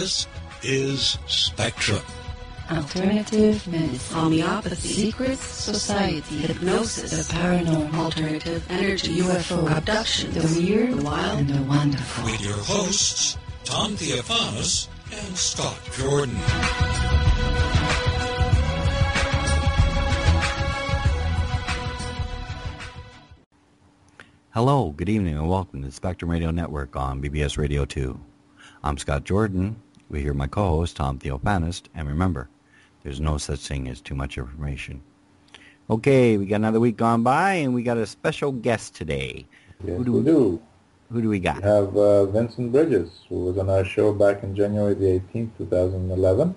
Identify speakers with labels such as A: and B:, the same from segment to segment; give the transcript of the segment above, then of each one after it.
A: This is Spectrum.
B: Alternative medicine, homeopathy, secret society, hypnosis, the paranormal, alternative energy, UFO, abduction, the weird, the wild, and the wonderful.
A: With your hosts, Tom Theophanous and Scott Jordan.
C: Hello, good evening, and welcome to the Spectrum Radio Network on BBS Radio 2. I'm Scott Jordan. We hear my co-host, Tom Theophanous, and remember, there's no such thing as too much information. Okay, we got another week gone by, and we got a special guest today.
D: Yes, we do.
C: Who do we got?
D: We have Vincent Bridges, who was on our show back in January the 18th, 2011.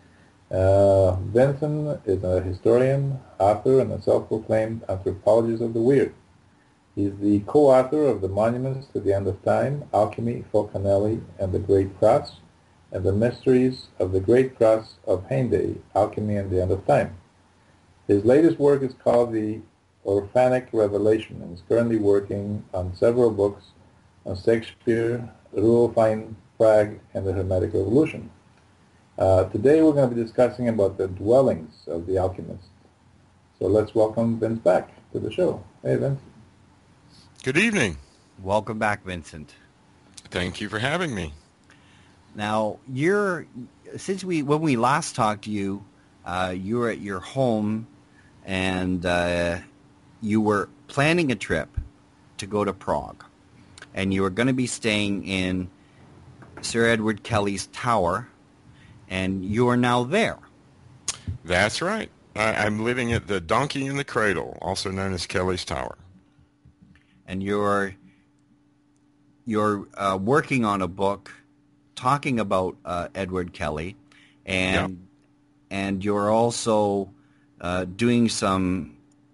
D: Vincent is a historian, author, and a self-proclaimed anthropologist of the weird. He's the co-author of The Monuments to the End of Time, Alchemy, Fulcanelli, and the Great Cross, and The Mysteries of the Great Cross of Haendel, Alchemy and the End of Time. His latest work is called The Orphanic Revelation, and is currently working on several books on Shakespeare, Rudolf Prague, and the Hermetic Revolution. Today we're going to be discussing about the dwellings of the alchemists. So let's welcome Vince back to the show. Hey, Vince.
E: Good evening.
C: Welcome back, Vincent.
E: Thank you for having me.
C: Now, when we last talked to you, you were at your home, and you were planning a trip to go to Prague, and you were going to be staying in Sir Edward Kelly's tower, and you are now there.
E: That's right. I'm living at the Donkey in the Cradle, also known as Kelly's Tower.
C: And you're working on a book talking about Edward Kelly, and you're also doing some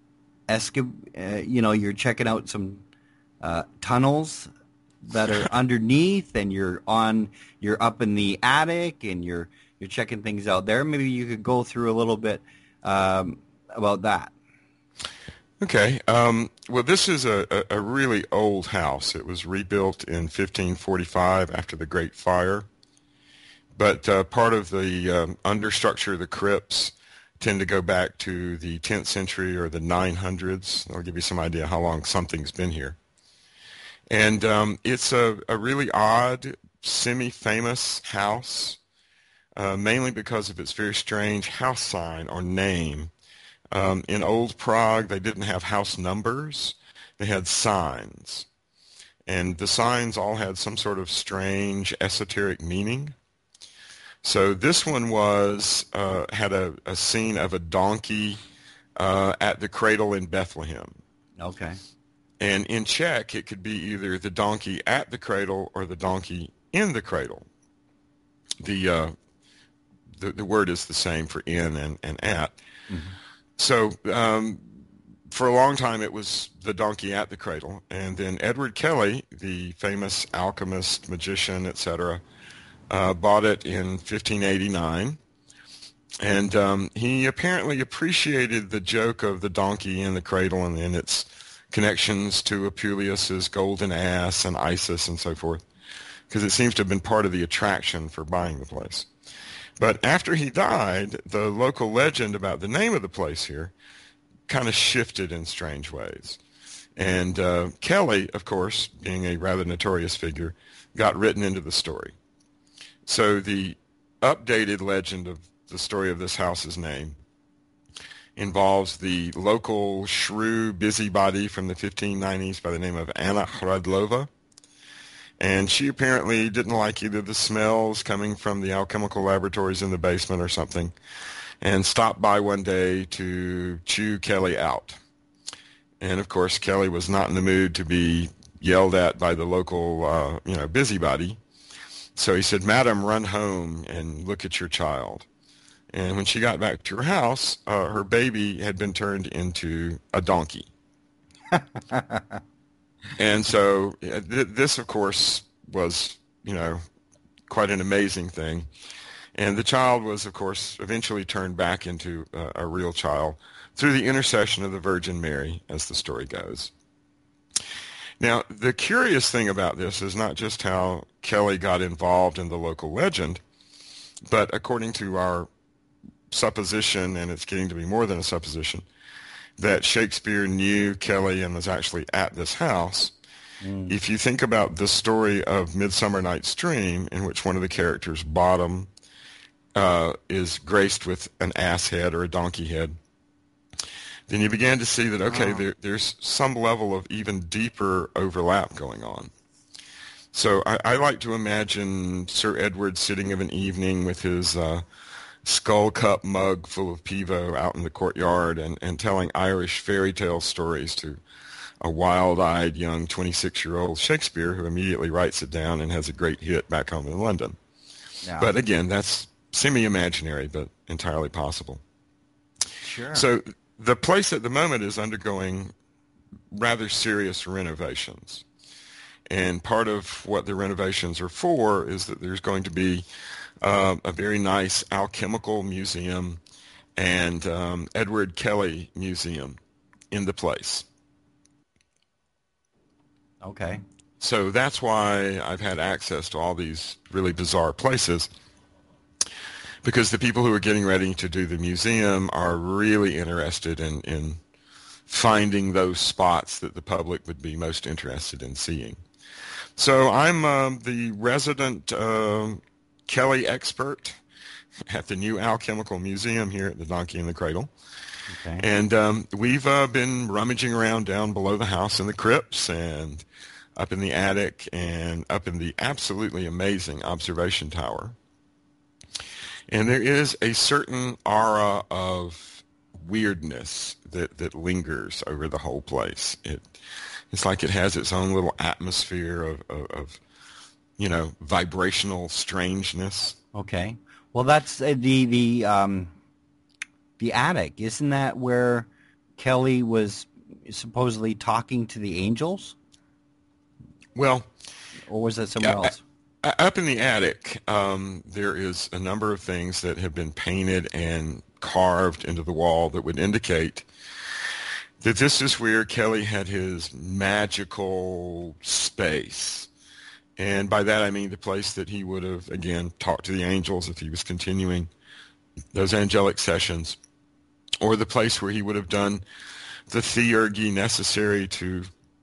C: you're checking out some tunnels that are underneath, and you're up in the attic, and you're checking things out there. Maybe you could go through a little bit about that.
E: Okay. Well, this is a really old house. It was rebuilt in 1545 after the Great Fire. But part of the understructure of the crypts tend to go back to the 10th century or the 900s. I'll give you some idea how long something's been here. And it's a really odd, semi-famous house, mainly because of its very strange house sign or name. In old Prague, they didn't have house numbers. They had signs. And the signs all had some sort of strange esoteric meaning. So this one had a scene of a donkey at the cradle in Bethlehem.
C: Okay.
E: And in Czech, it could be either the donkey at the cradle or the donkey in the cradle. The word is the same for in and at. Mm-hmm. So for a long time, it was the donkey at the cradle. And then Edward Kelly, the famous alchemist, magician, etc., bought it in 1589. And he apparently appreciated the joke of the donkey in the cradle and its connections to Apuleius's golden ass and Isis and so forth, because it seems to have been part of the attraction for buying the place. But after he died, the local legend about the name of the place here kind of shifted in strange ways. And Kelly, of course, being a rather notorious figure, got written into the story. So the updated legend of the story of this house's name involves the local shrew busybody from the 1590s by the name of Anna Hradlova. And she apparently didn't like either the smells coming from the alchemical laboratories in the basement or something, and stopped by one day to chew Kelly out. And, of course, Kelly was not in the mood to be yelled at by the local, busybody. So he said, "Madam, run home and look at your child." And when she got back to her house, her baby had been turned into a donkey. And so this, of course, was, quite an amazing thing. And the child was, of course, eventually turned back into a real child through the intercession of the Virgin Mary, as the story goes. Now, the curious thing about this is not just how Kelly got involved in the local legend, But according to our supposition, and it's getting to be more than a supposition, that Shakespeare knew Kelly and was actually at this house. If you think about the story of Midsummer Night's Dream, in which one of the characters, Bottom, is graced with an ass head or a donkey head, then you began to see that, okay, there's some level of even deeper overlap going on. So I like to imagine Sir Edward sitting of an evening with his skull cup mug full of Pivo out in the courtyard and telling Irish fairy tale stories to a wild-eyed young 26-year-old Shakespeare who immediately writes it down and has a great hit back home in London.
C: Yeah.
E: But again, that's semi-imaginary, but entirely possible.
C: Sure.
E: So the place at the moment is undergoing rather serious renovations. And part of what the renovations are for is that there's going to be a very nice alchemical museum and Edward Kelly Museum in the place.
C: Okay.
E: So that's why I've had access to all these really bizarre places, because the people who are getting ready to do the museum are really interested in finding those spots that the public would be most interested in seeing. So I'm the resident Kelly expert at the new Alchemical Museum here at the Donkey and the Cradle.
C: Okay.
E: And we've been rummaging around down below the house in the crypts and up in the attic and up in the absolutely amazing observation tower. And there is a certain aura of weirdness that lingers over the whole place. It's like it has its own little atmosphere of vibrational strangeness.
C: Okay. Well, that's the attic. Isn't that where Kelly was supposedly talking to the angels?
E: Well,
C: or was that somewhere else?
E: Up in the attic, there is a number of things that have been painted and carved into the wall that would indicate that this is where Kelly had his magical space. And by that I mean the place that he would have, again, talked to the angels if he was continuing those angelic sessions, or the place where he would have done the theurgy necessary to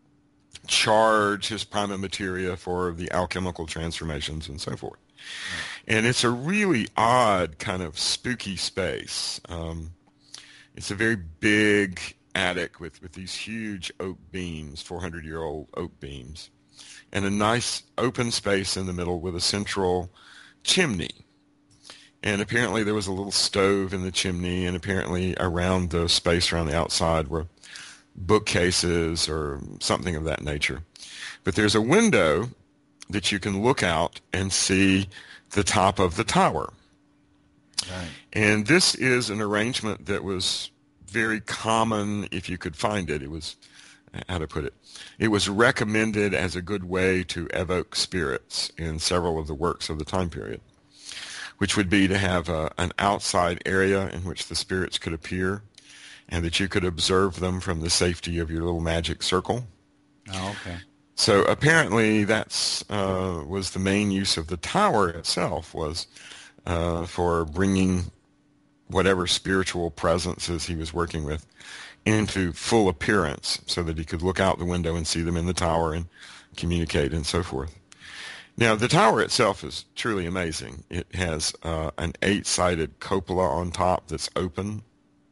E: charge his prima materia for the alchemical transformations and so forth. And it's a really odd kind of spooky space. It's a very big attic with these huge oak beams, 400-year-old oak beams, and a nice open space in the middle with a central chimney. And apparently there was a little stove in the chimney, and apparently around the space around the outside were bookcases or something of that nature. But there's a window that you can look out and see the top of the tower. Right. And this is an arrangement that was very common if you could find it. It was, how to put it, it was recommended as a good way to evoke spirits in several of the works of the time period, which would be to have an outside area in which the spirits could appear and that you could observe them from the safety of your little magic circle.
C: Oh, okay.
E: So apparently that's was the main use of the tower itself, was for bringing whatever spiritual presences he was working with into full appearance so that he could look out the window and see them in the tower and communicate and so forth. Now, the tower itself is truly amazing. It has an 8-sided cupola on top that's open,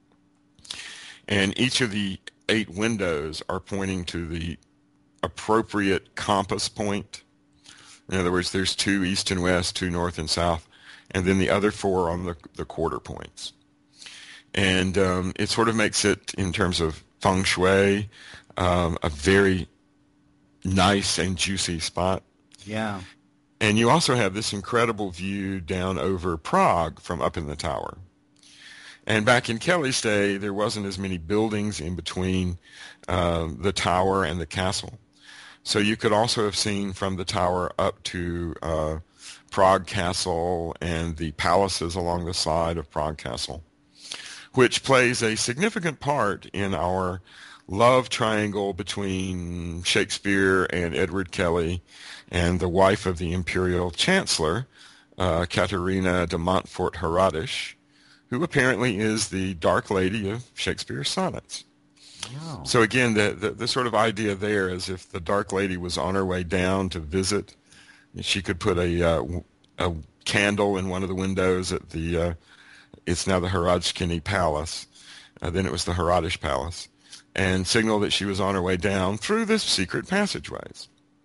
E: and each of the 8 windows are pointing to the appropriate compass point. In other words, there's 2 east and west, 2 north and south, and then the other 4 on the quarter points. And it sort of makes it, in terms of feng shui, a very nice and juicy spot.
C: Yeah.
E: And you also have this incredible view down over Prague from up in the tower. And back in Kelly's day, there wasn't as many buildings in between the tower and the castle. So you could also have seen from the tower up to Prague Castle and the palaces along the side of Prague Castle, which plays a significant part in our love triangle between Shakespeare and Edward Kelly and the wife of the imperial chancellor, Katerina de Montfort Herodisch, who apparently is the Dark Lady of Shakespeare's sonnets.
C: Oh.
E: So again, the sort of idea there is if the Dark Lady was on her way down to visit, she could put a candle in one of the windows at the, it's now the Herodschkini Palace, then it was the Herodisch Palace, and signal that she was on her way down through the secret passageways.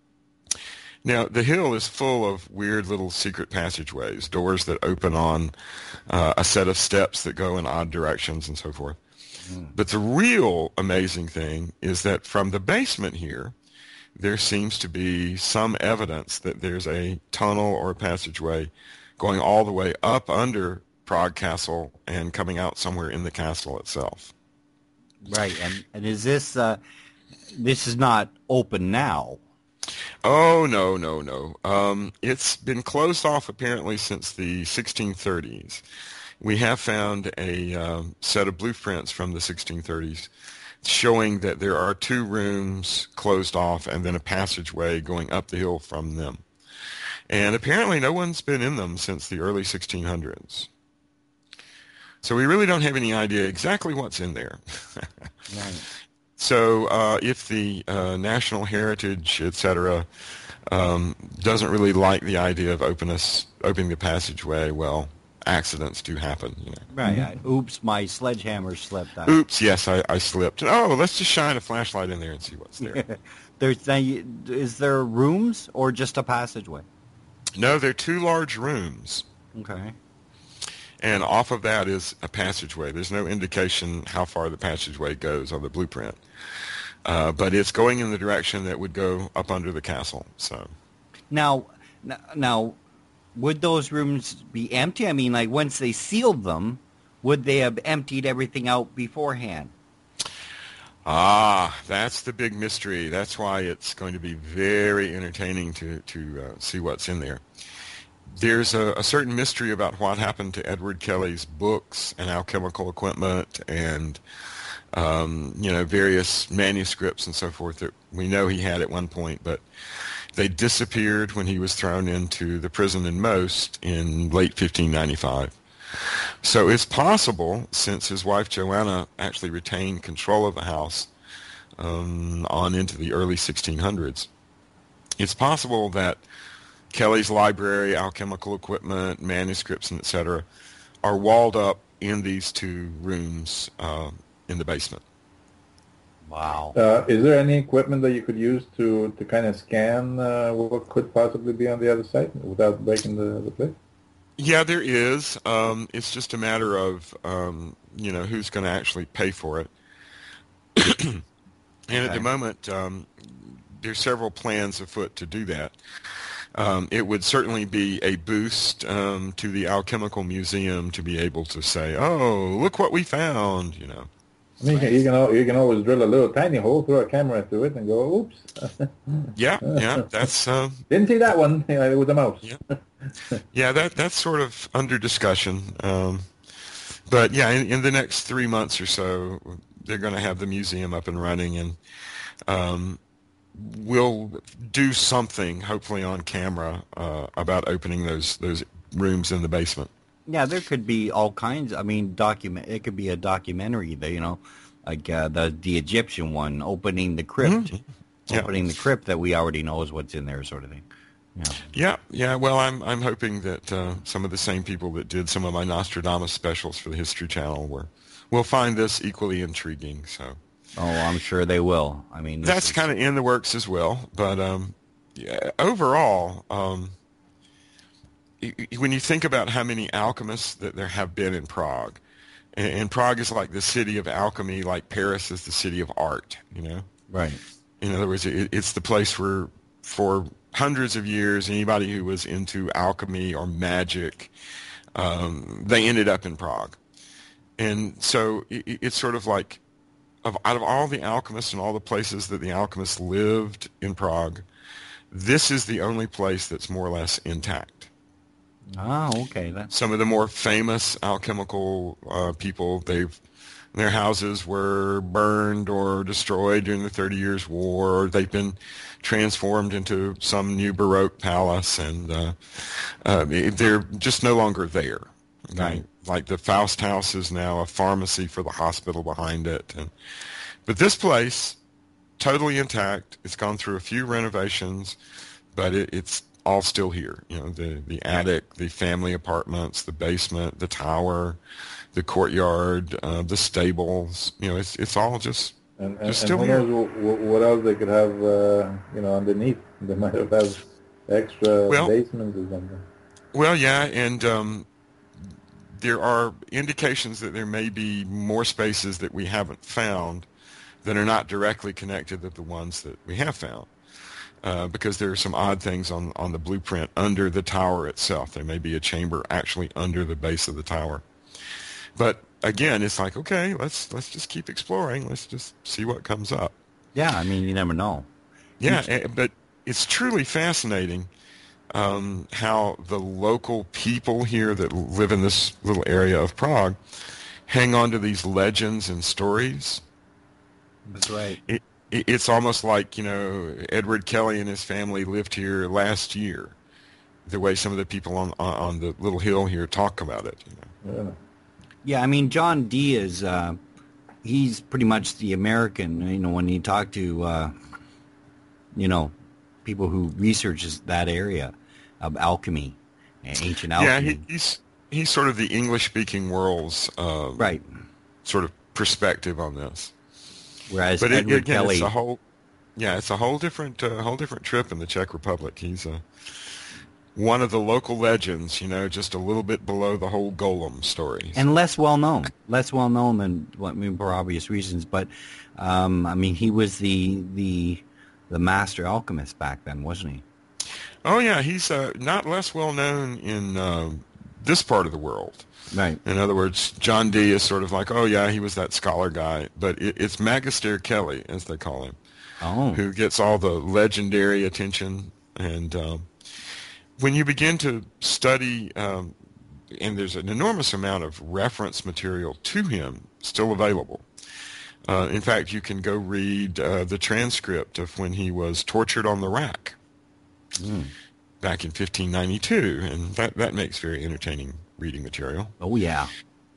E: Now, the hill is full of weird little secret passageways, doors that open on a set of steps that go in odd directions and so forth. But the real amazing thing is that from the basement here, there seems to be some evidence that there's a tunnel or a passageway going all the way up under Prague Castle and coming out somewhere in the castle itself.
C: Right, and is this is not open now?
E: Oh, no. It's been closed off apparently since the 1630s. We have found a set of blueprints from the 1630s showing that there are 2 rooms closed off and then a passageway going up the hill from them. And apparently no one's been in them since the early 1600s. So we really don't have any idea exactly what's in there.
C: Right.
E: So if the National Heritage, etc., doesn't really like the idea of opening the passageway, well, accidents do happen. You know.
C: Right. Oops, my sledgehammer slipped out.
E: Oops, yes, I slipped. Oh, let's just shine a flashlight in there and see what's there.
C: Is there rooms or just a passageway?
E: No, they're 2 large rooms.
C: Okay.
E: And off of that is a passageway. There's no indication how far the passageway goes on the blueprint. But it's going in the direction that would go up under the castle. So
C: Now, would those rooms be empty? I mean, like, once they sealed them, would they have emptied everything out beforehand?
E: That's the big mystery. That's why it's going to be very entertaining to see what's in there. There's a certain mystery about what happened to Edward Kelly's books and alchemical equipment and various manuscripts and so forth that we know he had at one point, but they disappeared when he was thrown into the prison in Most in late 1595. So it's possible, since his wife Joanna actually retained control of the house on into the early 1600s, it's possible that Kelly's library, alchemical equipment, manuscripts, and etc. are walled up in these 2 rooms in the basement.
C: Wow.
D: Is there any equipment that you could use to kind of scan what could possibly be on the other side without breaking the place?
E: Yeah, there is. It's just a matter of who's going to actually pay for it. And at the moment, there's several plans afoot to do that. It would certainly be a boost to the Alchemical Museum to be able to say, "Oh, look what we found!" You know.
D: I mean, you can always drill a little tiny hole, throw a camera through it, and go, "Oops."
E: Yeah, that's.
D: Didn't see that one with the mouse.
E: Yeah, that's sort of under discussion. But yeah, in the next 3 months or so, they're going to have the museum up and running, and we'll do something, hopefully on camera, about opening those rooms in the basement.
C: Yeah, there could be all kinds. I mean, it could be a documentary, like the Egyptian one, opening the crypt, opening the crypt that we already know is what's in there, sort of thing.
E: Yeah. Well, I'm hoping that some of the same people that did some of my Nostradamus specials for the History Channel will find this equally intriguing. So.
C: Oh, I'm sure they will. I mean,
E: that's kind of in the works as well. But overall, when you think about how many alchemists that there have been in Prague, and Prague is like the city of alchemy, like Paris is the city of art,
C: Right.
E: In other words, it's the place where for hundreds of years, anybody who was into alchemy or magic, they ended up in Prague. And so it's sort of like, out of all the alchemists and all the places that the alchemists lived in Prague, this is the only place that's more or less intact.
C: Oh, okay.
E: Some of the more famous alchemical people, they've Their houses were burned or destroyed during the 30 Years' War, or they've been transformed into some new Baroque palace, and they're just no longer there.
C: Right.
E: Like the Faust House is now a pharmacy for the hospital behind it. But this place, totally intact. It's gone through a few renovations, but it's all still here. You know, the attic, the family apartments, the basement, the tower, the courtyard, the stables. You know, it's all just still
D: who
E: here.
D: knows what else they could have, underneath. They might have extra basements or something.
E: Well, yeah, and there are indications that there may be more spaces that we haven't found that are not directly connected to the ones that we have found. Because there are some odd things on the blueprint under the tower itself. There may be a chamber actually under the base of the tower. But again, it's like, okay, let's just keep exploring. Let's just see what comes up.
C: Yeah, I mean, you never know.
E: Yeah, but it's truly fascinating how the local people here that live in this little area of Prague hang on to these legends and stories.
C: That's right.
E: It's almost like, you know, Edward Kelly and his family lived here last year, the way some of the people on the little hill here talk about it. You know?
D: Yeah.
C: Yeah, I mean, John Dee is, he's pretty much the American, you know, when you talk to, you know, people who researches that area of alchemy, ancient alchemy.
E: Yeah, he's sort of the English-speaking world's
C: right.
E: sort of perspective on this.
C: Whereas
E: But
C: Edward
E: again,
C: Kelly,
E: it's a whole different trip in the Czech Republic. He's one of the local legends, you know, just a little bit below the whole Golem story.
C: and less well known than for obvious reasons. But I mean, he was the master alchemist back then, wasn't he?
E: Oh yeah, he's not less well known in this part of the world.
C: Right.
E: In other words, John Dee is sort of like, oh yeah, he was that scholar guy, but it's Magister Kelly, as they call him, who gets all the legendary attention. And when you begin to study, and there's an enormous amount of reference material to him still available. In fact, you can go read the transcript of when he was tortured on the rack back in 1592, and that makes very entertaining reading material.
C: Oh, yeah.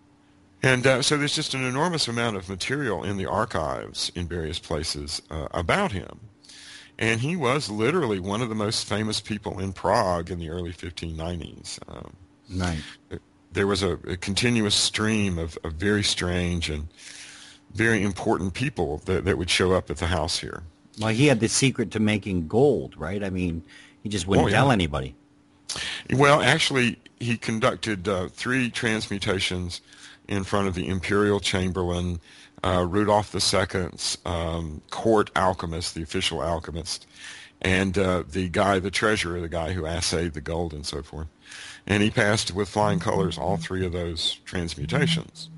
E: And so there's just an enormous amount of material in the archives in various places about him. And he was literally one of the most famous people in Prague in the early 1590s.
C: Right.
E: There was a continuous stream of very strange and very important people that would show up at the house here.
C: Well, he had the secret to making gold, right? I mean, he just wouldn't tell anybody.
E: Well, actually, he conducted 3 transmutations in front of the Imperial Chamberlain, Rudolph II's court alchemist, the official alchemist, and the treasurer, the guy who assayed the gold and so forth. And he passed with flying colors all 3 of those transmutations.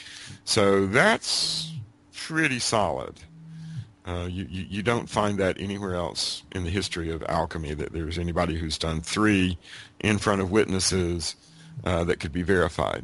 E: So that's pretty solid. You don't find that anywhere else in the history of alchemy, that there's anybody who's done 3 in front of witnesses that could be verified.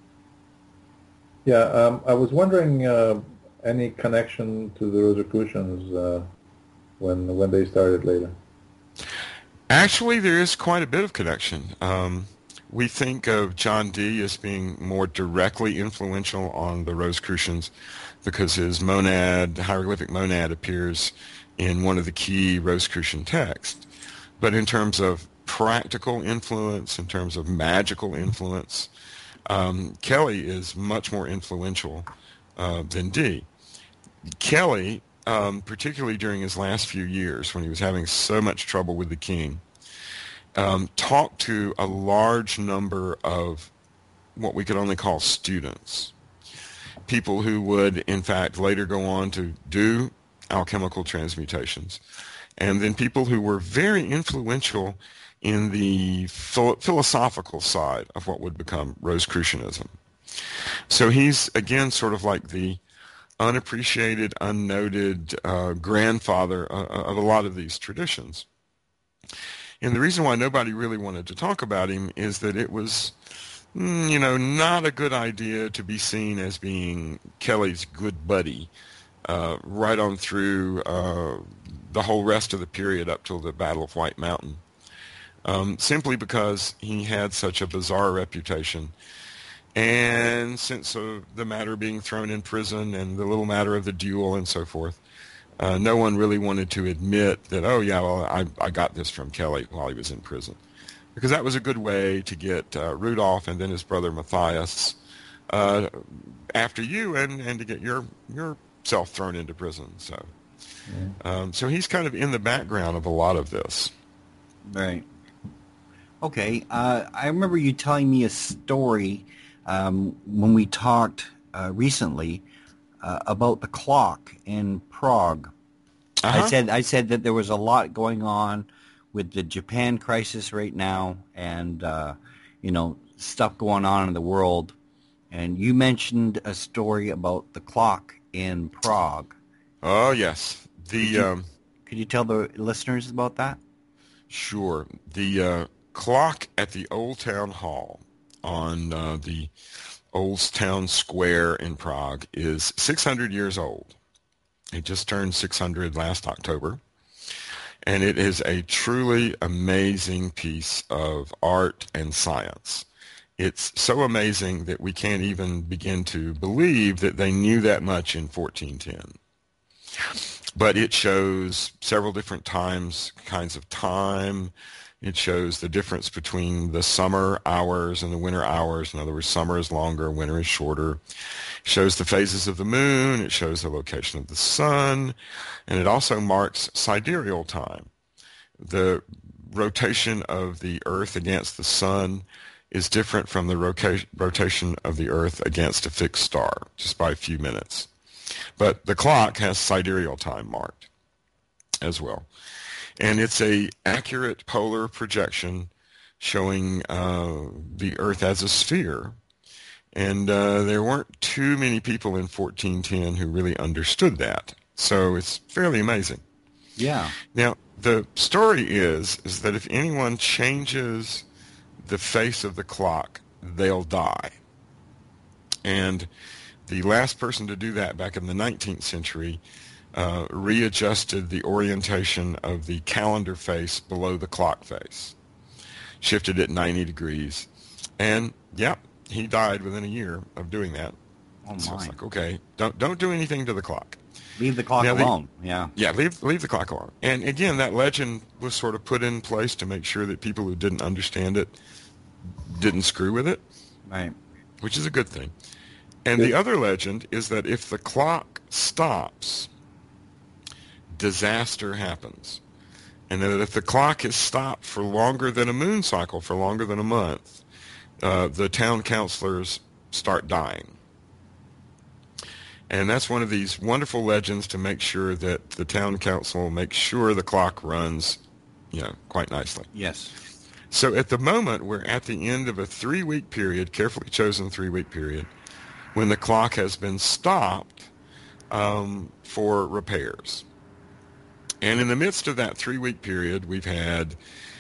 D: Yeah, I was wondering any connection to the Rosicrucians when they started later.
E: Actually, there is quite a bit of connection. We think of John Dee as being more directly influential on the Rosicrucians because his hieroglyphic monad appears in one of the key Rosicrucian texts. But in terms of practical influence, in terms of magical influence, Kelly is much more influential than Dee. Kelly, particularly during his last few years when he was having so much trouble with the king, talked to a large number of what we could only call students, people who would, in fact, later go on to do alchemical transmutations, and then people who were very influential in the philosophical side of what would become Rosicrucianism. So he's, again, sort of like the unappreciated, unnoted grandfather of a lot of these traditions. And the reason why nobody really wanted to talk about him is that it was not a good idea to be seen as being Kelly's good buddy right on through the whole rest of the period up till the Battle of White Mountain, simply because he had such a bizarre reputation. And since the matter being thrown in prison and the little matter of the duel and so forth, no one really wanted to admit that, oh, yeah, well, I got this from Kelly while he was in prison. Because that was a good way to get Rudolph and then his brother Matthias after you and to get yourself thrown into prison. So, so he's kind of in the background of a lot of this.
C: Right. Okay. I remember you telling me a story when we talked recently about the clock in Prague.
E: Uh-huh.
C: I said that there was a lot going on with the Japan crisis right now, and stuff going on in the world. And you mentioned a story about the clock in Prague.
E: Oh, yes.
C: Could you tell the listeners about that?
E: Sure. The clock at the Old Town Hall on the Old Town Square in Prague is 600 years old. It just turned 600 last October. And it is a truly amazing piece of art and science. It's so amazing that we can't even begin to believe that they knew that much in 1410. But it shows several different kinds of time. It shows the difference between the summer hours and the winter hours. In other words, summer is longer, winter is shorter. It shows the phases of the moon. It shows the location of the sun. And it also marks sidereal time. The rotation of the Earth against the sun is different from the rotation of the Earth against a fixed star, just by a few minutes. But the clock has sidereal time marked as well. And it's a accurate polar projection showing the Earth as a sphere. And there weren't too many people in 1410 who really understood that. So it's fairly amazing.
C: Yeah.
E: Now, the story is that if anyone changes the face of the clock, they'll die. And the last person to do that back in the 19th century readjusted the orientation of the calendar face below the clock face, shifted it 90 degrees, and he died within a year of doing that.
C: Oh my!
E: So it's like, okay, don't do anything to the clock.
C: Leave the clock alone. Yeah, leave
E: the clock alone. And again, that legend was sort of put in place to make sure that people who didn't understand it didn't screw with it,
C: right?
E: Which is a good thing. And the other legend is that if the clock stops, disaster happens. And that if the clock is stopped for longer than a moon cycle, for longer than a month, the town councilors start dying. And that's one of these wonderful legends to make sure that the town council makes sure the clock runs, quite nicely.
C: Yes.
E: So at the moment, we're at the end of a 3-week period, carefully chosen 3-week period, when the clock has been stopped for repairs. And in the midst of that 3-week period, we've had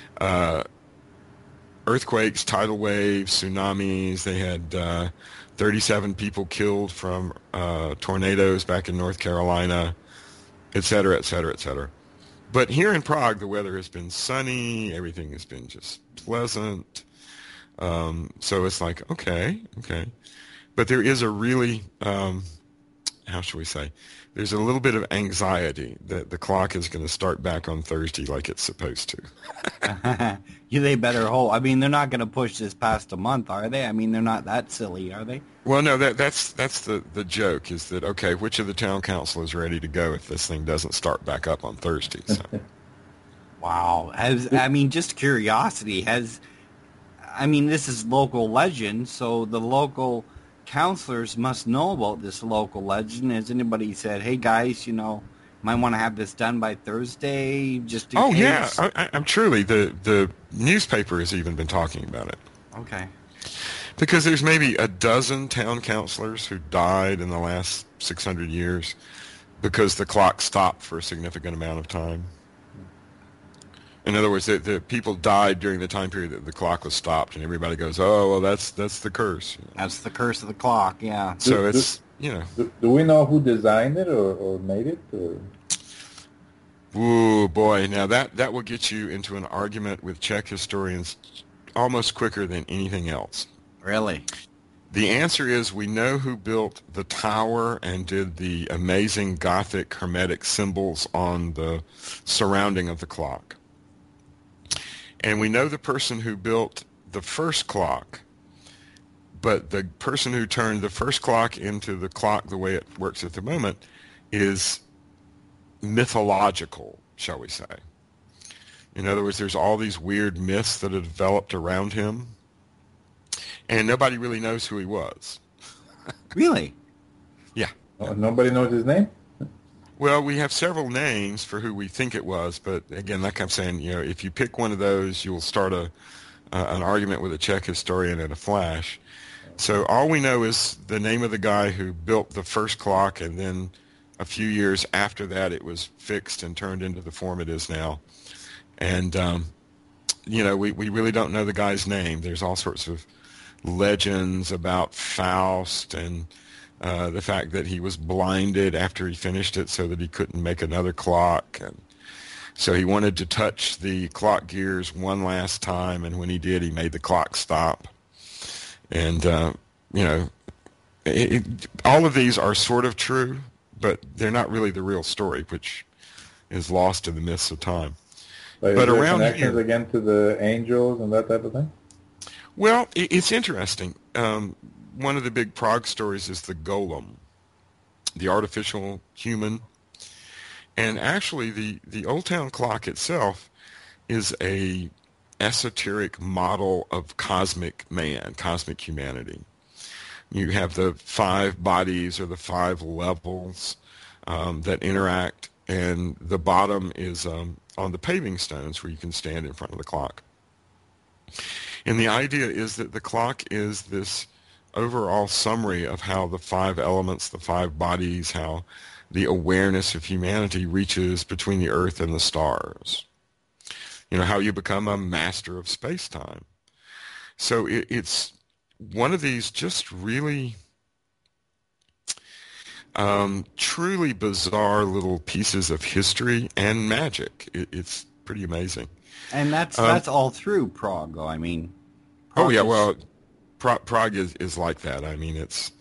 E: earthquakes, tidal waves, tsunamis. They had 37 people killed from tornadoes back in North Carolina, et cetera, et cetera, et cetera. But here in Prague, the weather has been sunny. Everything has been just pleasant. So it's like, okay. But there is a really, how should we say, there's a little bit of anxiety that the clock is going to start back on Thursday like it's supposed to.
C: They better hope. I mean, they're not going to push this past a month, are they? I mean, they're not that silly, are they?
E: Well, no, that's the joke is that, okay, which of the town council is ready to go if this thing doesn't start back up on Thursday? So.
C: Wow. Just curiosity. This is local legend, so the local counselors must know about this local legend. Has anybody said, hey, guys, might want to have this done by Thursday just in case?
E: Oh, yeah. I'm truly. The newspaper has even been talking about it.
C: Okay.
E: Because there's maybe a dozen town councilors who died in the last 600 years because the clock stopped for a significant amount of time. In other words, the people died during the time period that the clock was stopped, and everybody goes, "Oh, well, that's the curse."
C: That's the curse of the clock, yeah.
E: So it's, you know.
D: Do we know who designed it or made it? Or?
E: Ooh, boy. Now that will get you into an argument with Czech historians almost quicker than anything else.
C: Really?
E: The answer is we know who built the tower and did the amazing Gothic hermetic symbols on the surrounding of the clock. And we know the person who built the first clock, but the person who turned the first clock into the clock the way it works at the moment is mythological, shall we say. In other words, there's all these weird myths that have developed around him, and nobody really knows who he was.
C: Really?
E: Yeah.
D: Oh, nobody knows his name?
E: Well, we have several names for who we think it was, but again, like I'm saying, if you pick one of those, you'll start an argument with a Czech historian in a flash. So all we know is the name of the guy who built the first clock, and then a few years after that, it was fixed and turned into the form it is now. And, we really don't know the guy's name. There's all sorts of legends about Faust and the fact that he was blinded after he finished it so that he couldn't make another clock. And so he wanted to touch the clock gears one last time, and when he did, he made the clock stop. And, all of these are sort of true, but they're not really the real story, which is lost in the mists of time.
D: But
E: around
D: connections
E: here,
D: again to the angels and that type of thing?
E: well, it's interesting. One of the big Prague stories is the golem, the artificial human. And actually, the Old Town clock itself is a esoteric model of cosmic man, cosmic humanity. You have the 5 bodies or the 5 levels that interact, and the bottom is on the paving stones where you can stand in front of the clock. And the idea is that the clock is this overall summary of how the 5 elements, the 5 bodies, how the awareness of humanity reaches between the earth and the stars. How you become a master of space-time. So it's one of these just really truly bizarre little pieces of history and magic. It's pretty amazing.
C: And that's all through Prague, though. I mean, Prague
E: Prague is like that. I mean, it's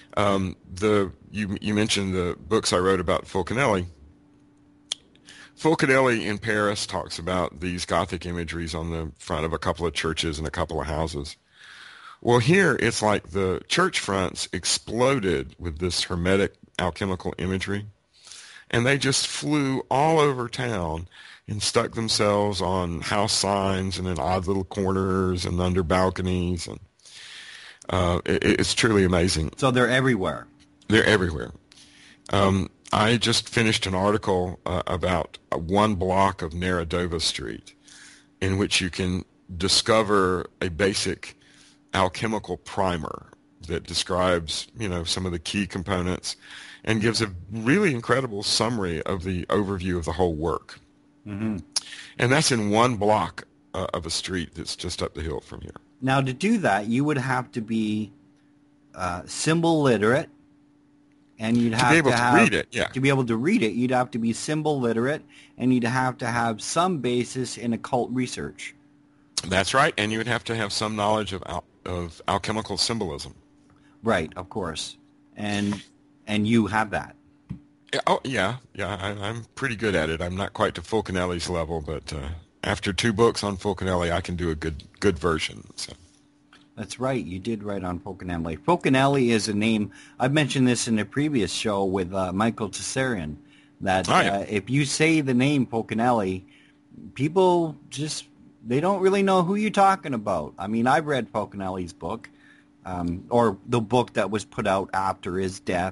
E: you mentioned the books I wrote about Fulcanelli. Fulcanelli in Paris talks about these Gothic imageries on the front of a couple of churches and a couple of houses. Well, here it's like the church fronts exploded with this hermetic alchemical imagery, and they just flew all over town and stuck themselves on house signs and in odd little corners and under balconies, and it's truly amazing.
C: So they're everywhere.
E: They're everywhere. I just finished an article about one block of Neradova Street in which you can discover a basic alchemical primer that describes, some of the key components and gives a really incredible summary of the overview of the whole work.
C: Mm-hmm.
E: And that's in one block of a street that's just up the hill from here.
C: Now, to do that, you would have to be symbol literate, and you'd have
E: to be able to read it. Yeah.
C: To be able to read it, you'd have to be symbol literate, and you'd have to have some basis in occult research.
E: That's right, and you would have to have some knowledge of alchemical symbolism.
C: Right, of course, and you have that.
E: Oh yeah. I'm pretty good at it. I'm not quite to Fulcanelli's level, but after 2 books on Fulcanelli, I can do a good version. So.
C: That's right. You did write on Fulcanelli. Fulcanelli is a name. I've mentioned this in a previous show with Michael Tessarian, that if you say the name Fulcanelli, people they don't really know who you're talking about. I mean, I've read Fulcanelli's book, or the book that was put out after his death,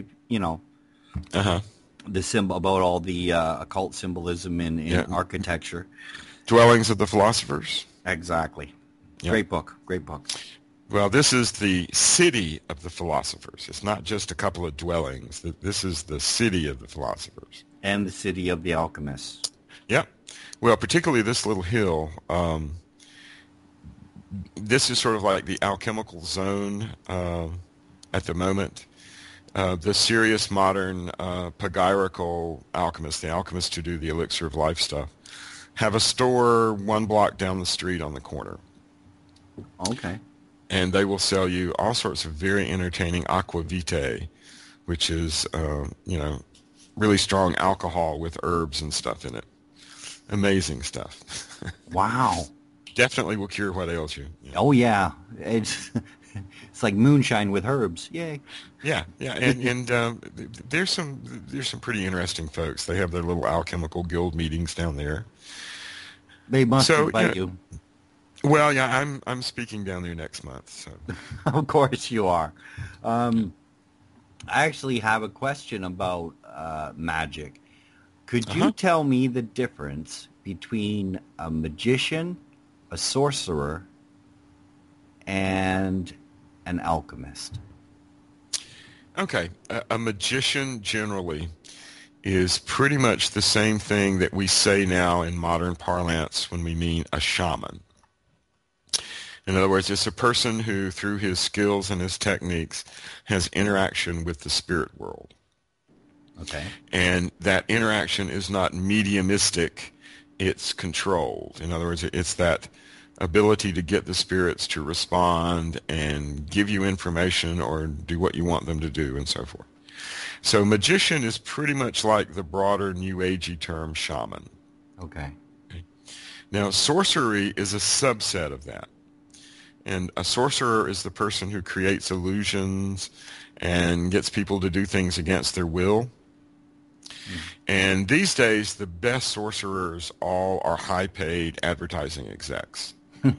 C: the symbol about all the occult symbolism in architecture.
E: Dwellings of the Philosophers.
C: Exactly.
E: Yep.
C: Great book.
E: Well, this is the city of the philosophers. It's not just a couple of dwellings. This is the city of the philosophers.
C: And the city of the alchemists.
E: Yep. Well, particularly this little hill. This is sort of like the alchemical zone at the moment. The serious modern pagyrical alchemists, the alchemists who do the elixir of life stuff, have a store 1 block down the street on the corner.
C: Okay.
E: And they will sell you all sorts of very entertaining aqua vitae, which is, really strong alcohol with herbs and stuff in it. Amazing stuff.
C: Wow.
E: Definitely will cure what ails you.
C: Oh yeah, it's like moonshine with herbs. Yay.
E: Yeah, and there's some pretty interesting folks. They have their little alchemical guild meetings down there.
C: They must invite you.
E: Well, yeah, I'm speaking down there next month. So.
C: Of course you are. I actually have a question about magic. Could you tell me the difference between a magician, a sorcerer, and an alchemist?
E: Okay, a magician generally is pretty much the same thing that we say now in modern parlance when we mean a shaman. In other words, it's a person who, through his skills and his techniques, has interaction with the spirit world.
C: Okay.
E: And that interaction is not mediumistic, it's controlled. In other words, it's that ability to get the spirits to respond and give you information or do what you want them to do and so forth. So magician is pretty much like the broader New Agey term shaman.
C: Okay.
E: Now, sorcery is a subset of that. And a sorcerer is the person who creates illusions and gets people to do things against their will. And these days, the best sorcerers all are high-paid advertising execs.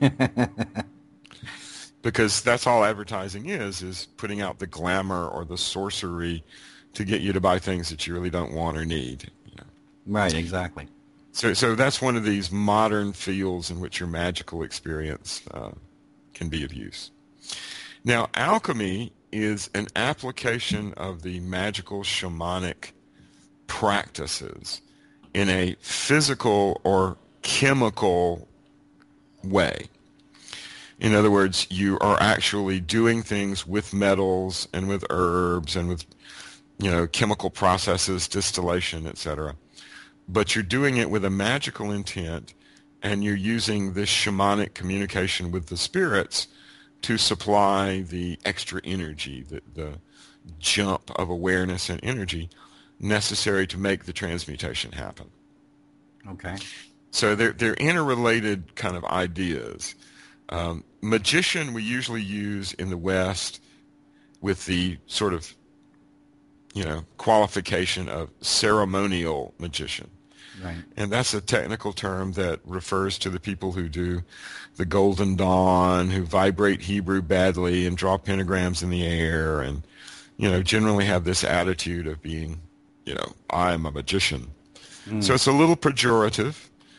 E: Because that's all advertising is putting out the glamour or the sorcery to get you to buy things that you really don't want or need.
C: Right, exactly.
E: So that's one of these modern fields in which your magical experience can be of use. Now, alchemy is an application of the magical shamanic practices in a physical or chemical way. In other words, you are actually doing things with metals and with herbs and with, chemical processes, distillation, etc. But you're doing it with a magical intent, and you're using this shamanic communication with the spirits to supply the extra energy, the jump of awareness and energy necessary to make the transmutation happen.
C: Okay.
E: So they're interrelated kind of ideas. Magician we usually use in the West with the sort of, qualification of ceremonial magician.
C: Right.
E: And that's a technical term that refers to the people who do the Golden Dawn, who vibrate Hebrew badly and draw pentagrams in the air and, generally have this attitude of being, I'm a magician. So it's a little pejorative.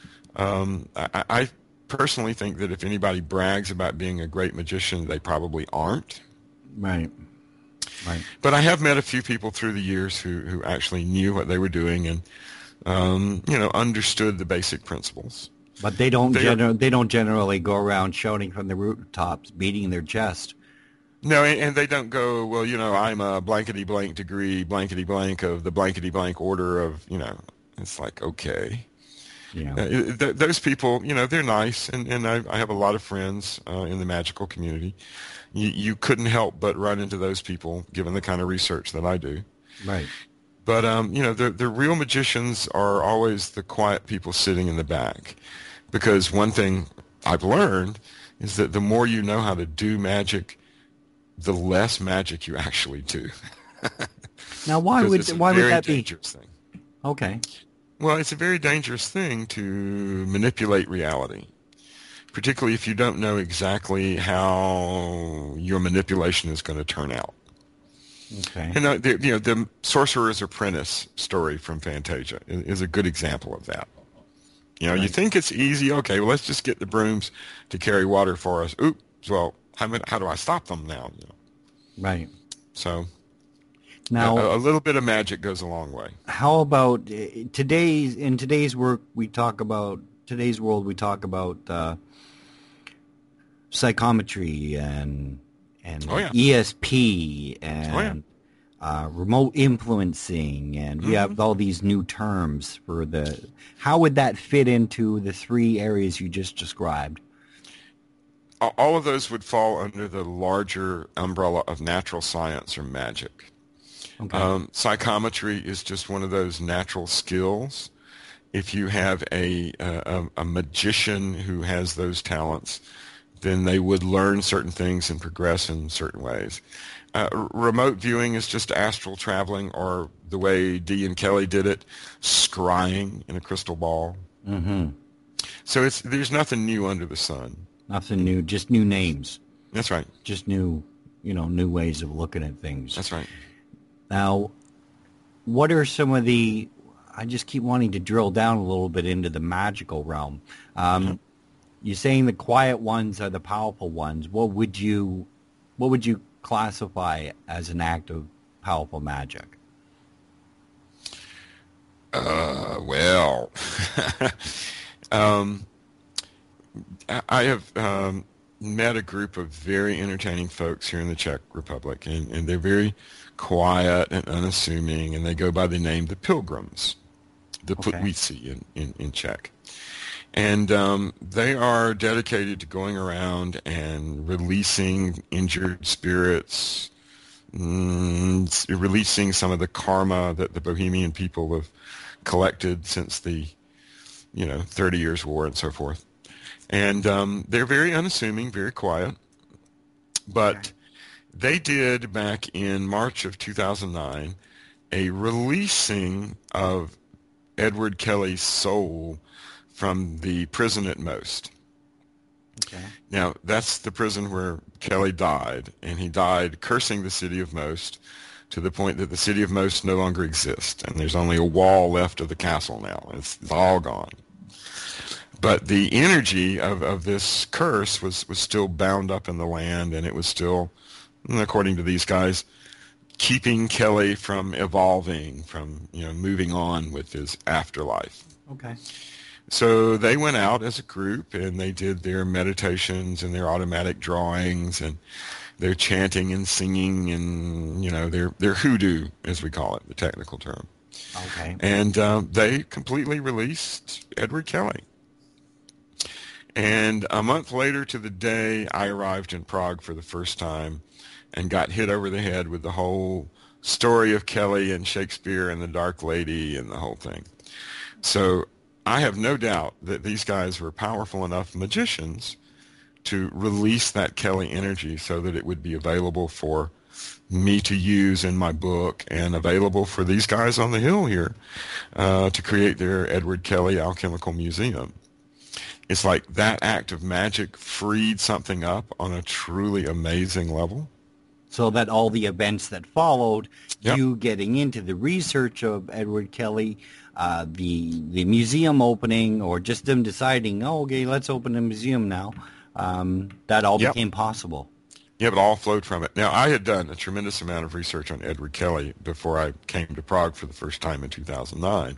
E: I personally think that if anybody brags about being a great magician, they probably aren't.
C: Right.
E: But I have met a few people through the years who actually knew what they were doing and, understood the basic principles.
C: But they don't generally go around shouting from the rooftops, beating their chest.
E: No, and they don't go, well, I'm a blankety blank degree, blankety blank of the blankety blank order of, it's like, okay.
C: Yeah.
E: Those people, they're nice, and I have a lot of friends in the magical community. You couldn't help but run into those people, given the kind of research that I do.
C: Right.
E: But, the real magicians are always the quiet people sitting in the back. Because one thing I've learned is that the more you know how to do magic, the less magic you actually do.
C: Now, why would that be?
E: Very dangerous thing.
C: Okay.
E: Well, it's a very dangerous thing to manipulate reality, particularly if you don't know exactly how your manipulation is going to turn out.
C: Okay.
E: And the Sorcerer's Apprentice story from Fantasia is a good example of that.
C: Right.
E: You think it's easy. Okay, well, let's just get the brooms to carry water for us. Oops. Well, how do I stop them now?
C: Right.
E: So.
C: Now,
E: A little bit of magic goes a long way.
C: how about in today's work we talk about today's world we talk about psychometry and
E: Oh, yeah.
C: ESP
E: Oh, yeah.
C: and remote influencing, and we have all these new terms for the. How would that fit into the three areas you just described?
E: All of those would fall under the larger umbrella of natural science or magic.
C: Okay.
E: Psychometry is just one of those natural skills. If you have a magician who has those talents, then they would learn certain things and progress in certain ways. Remote viewing is just astral traveling, or the way Dee and Kelly did it, scrying in a crystal ball.
C: Mm-hmm.
E: So there's nothing new under the sun.
C: Nothing new, just new names,
E: That's right.
C: just new ways of looking at things.
E: That's right.
C: Now, what are some of the? I just keep wanting to drill down a little bit into the magical realm. You're saying the quiet ones are the powerful ones. What would you classify as an act of powerful magic?
E: Well, I have met a group of very entertaining folks here in the Czech Republic, and they're very quiet and unassuming, and they go by the name the Pilgrims, the Putwici in Czech. And they are dedicated to going around and releasing injured spirits, releasing some of the karma that the Bohemian people have collected since the 30 Years' War and so forth. And they're very unassuming, very quiet. But they did, back in March of 2009, a releasing of Edward Kelly's soul from the prison at Most.
C: Okay.
E: Now, that's the prison where Kelly died, and he died cursing the city of Most to the point that the city of Most no longer exists, and there's only a wall left of the castle now. It's all gone. But the energy of this curse was still bound up in the land, and it was still, according to these guys, keeping Kelly from evolving, from moving on with his afterlife.
C: Okay.
E: So they went out as a group, and they did their meditations and their automatic drawings and their chanting and singing and their hoodoo, as we call it, the technical term.
C: Okay.
E: And they completely released Edward Kelly. And a month later to the day, I arrived in Prague for the first time and got hit over the head with the whole story of Kelly and Shakespeare and the Dark Lady and the whole thing. So I have no doubt that these guys were powerful enough magicians to release that Kelly energy so that it would be available for me to use in my book and available for these guys on the hill here to create their Edward Kelly Alchemical Museum. It's like that act of magic freed something up on a truly amazing level.
C: So that all the events that followed,
E: Yep.
C: you getting into the research of Edward Kelly, the museum opening, or just them deciding, okay, let's open a museum now, that all
E: Yep.
C: became possible.
E: Yeah, but all flowed from it. Now, I had done a tremendous amount of research on Edward Kelly before I came to Prague for the first time in 2009.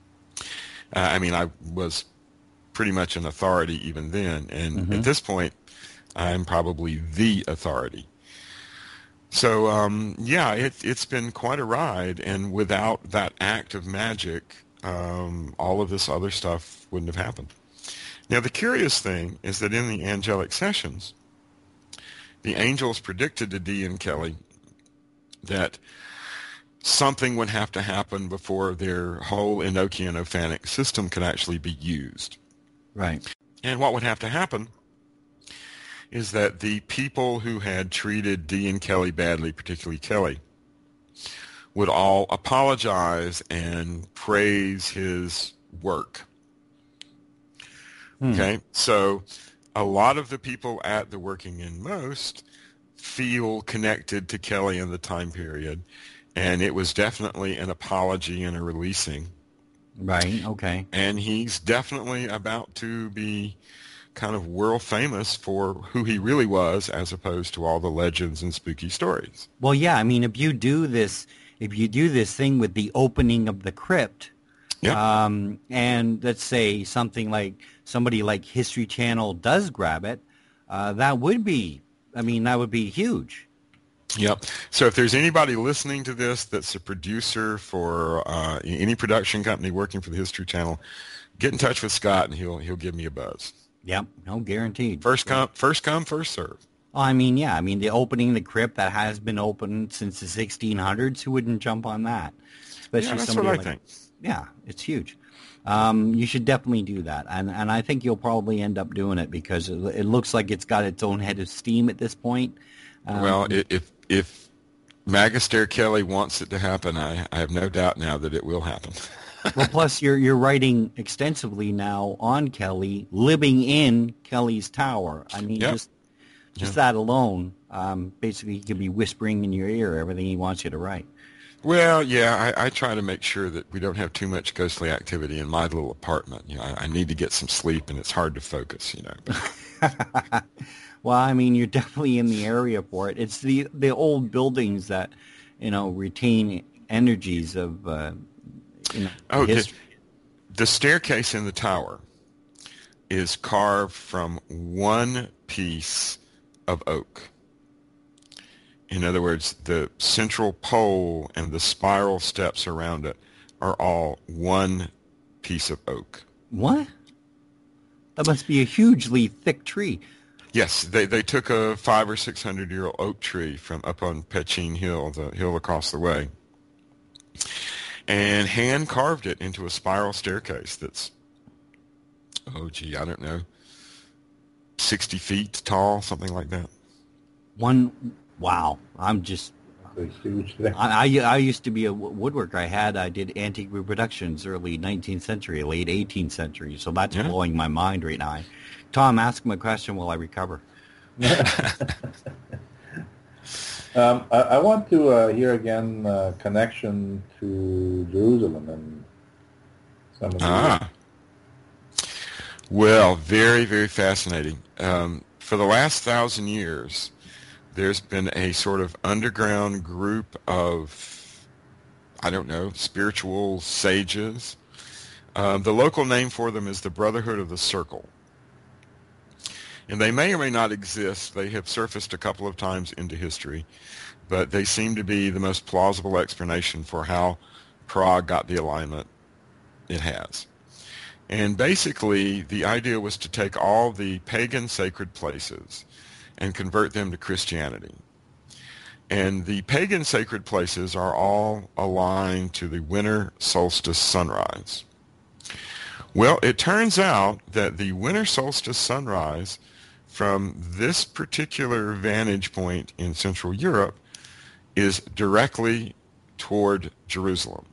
E: I was pretty much an authority even then, and at this point, I'm probably the authority. So, it's been quite a ride, and without that act of magic, all of this other stuff wouldn't have happened. Now, the curious thing is that in the angelic sessions, the angels predicted to Dee and Kelly that something would have to happen before their whole Enochian-Ophanic system could actually be used.
C: Right.
E: And what would have to happen is that the people who had treated Dee and Kelly badly, particularly Kelly, would all apologize and praise his work. Okay? So a lot of the people at the Working in Most feel connected to Kelly in the time period, and it was definitely an apology and a releasing.
C: Right. Okay.
E: And he's definitely about to be kind of world famous for who he really was, as opposed to all the legends and spooky stories.
C: Well, yeah. I mean, if if you do this thing with the opening of the crypt,
E: Yeah.
C: and let's say somebody like History Channel does grab it, that would be huge.
E: Yep. So if there's anybody listening to this that's a producer for any production company working for the History Channel, get in touch with Scott and he'll give me a buzz.
C: Yep, no, guaranteed.
E: First come, first serve.
C: The opening the crypt that has been open since the 1600s, who wouldn't jump on that? Especially
E: Yeah, that's
C: somebody
E: what I
C: like,
E: think.
C: yeah, it's huge. You should definitely do that, and I think you'll probably end up doing it because it looks like it's got its own head of steam at this point.
E: Well, if Magister Kelly wants it to happen, I have no doubt now that it will happen.
C: Well, plus you're writing extensively now on Kelly, living in Kelly's tower. I mean,
E: Yep.
C: just that alone, basically he could be whispering in your ear everything he wants you to write.
E: Well, yeah, I try to make sure that we don't have too much ghostly activity in my little apartment. I need to get some sleep, and it's hard to focus,
C: Well, I mean, you're definitely in the area for it. It's the old buildings that, retain energies of, history.
E: The staircase in the tower is carved from one piece of oak. In other words, the central pole and the spiral steps around it are all one piece of oak.
C: What? That must be a hugely thick tree.
E: Yes, they took a 500 or 600-year-old oak tree from up on Petchine Hill, the hill across the way, and hand carved it into a spiral staircase that's, I don't know, 60 feet tall, something like that.
C: Wow. I'm just...
D: It's a huge thing.
C: I used to be a woodworker. I did antique reproductions early 19th century, late 18th century. So that's blowing my mind right now. Tom, ask him a question while I recover.
D: I want to hear again connection to Jerusalem and some of the...
E: Well, very, very fascinating. For the last 1,000 years, there's been a sort of underground group of, spiritual sages. The local name for them is the Brotherhood of the Circle. And they may or may not exist. They have surfaced a couple of times into history, but they seem to be the most plausible explanation for how Prague got the alignment it has. And basically, the idea was to take all the pagan sacred places and convert them to Christianity. And the pagan sacred places are all aligned to the winter solstice sunrise. Well, it turns out that the winter solstice sunrise from this particular vantage point in Central Europe is directly toward Jerusalem.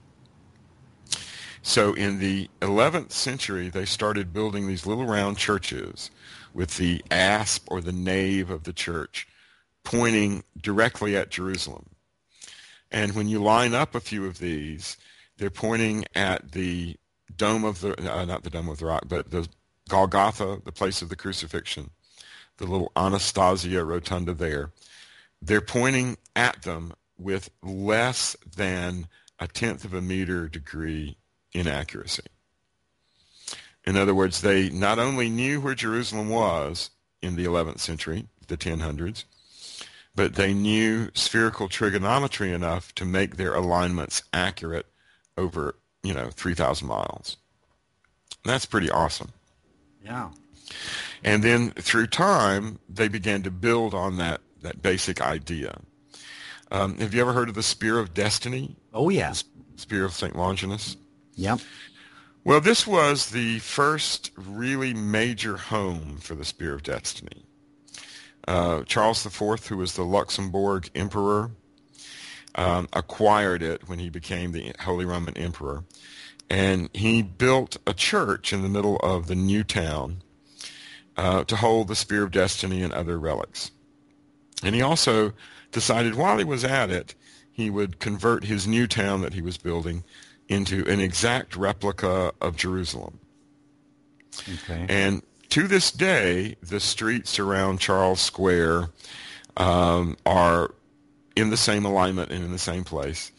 E: So in the 11th century, they started building these little round churches with the asp or the nave of the church pointing directly at Jerusalem. And when you line up a few of these, they're pointing at the dome of the, not the Dome of the Rock, but the Golgotha, the place of the crucifixion, the little Anastasia rotunda there. They're pointing at them with less than 1/10 of a meter degree inaccuracy. In other words, they not only knew where Jerusalem was in the 11th century, the 1000s, but they knew spherical trigonometry enough to make their alignments accurate over, 3,000 miles. That's pretty awesome.
C: Yeah.
E: And then through time, they began to build on that basic idea. Have you ever heard of the Spear of Destiny?
C: Oh, yeah.
E: The Spear of St. Longinus?
C: Yep.
E: Well, this was the first really major home for the Spear of Destiny. Charles IV, who was the Luxembourg emperor, acquired it when he became the Holy Roman Emperor. And he built a church in the middle of the new town to hold the Spear of Destiny and other relics. And he also decided while he was at it, he would convert his new town that he was building into an exact replica of Jerusalem.
C: Okay.
E: And to this day, the streets around Charles Square are in the same alignment and in the same place.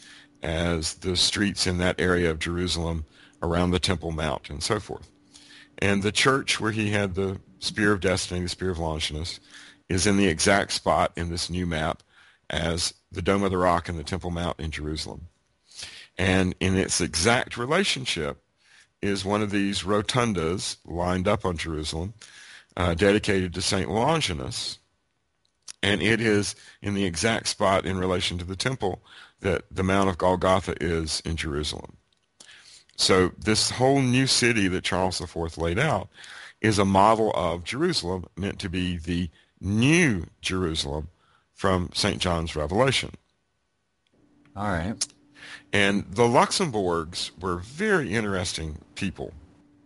E: as the streets in that area of Jerusalem around the Temple Mount and so forth. And the church where he had the Spear of Destiny, the Spear of Longinus, is in the exact spot in this new map as the Dome of the Rock and the Temple Mount in Jerusalem. And in its exact relationship is one of these rotundas lined up on Jerusalem, dedicated to St. Longinus. And it is in the exact spot in relation to the temple that the Mount of Golgotha is in Jerusalem. So this whole new city that Charles IV laid out is a model of Jerusalem, meant to be the new Jerusalem from St. John's Revelation.
C: All right.
E: And the Luxembourgs were very interesting people.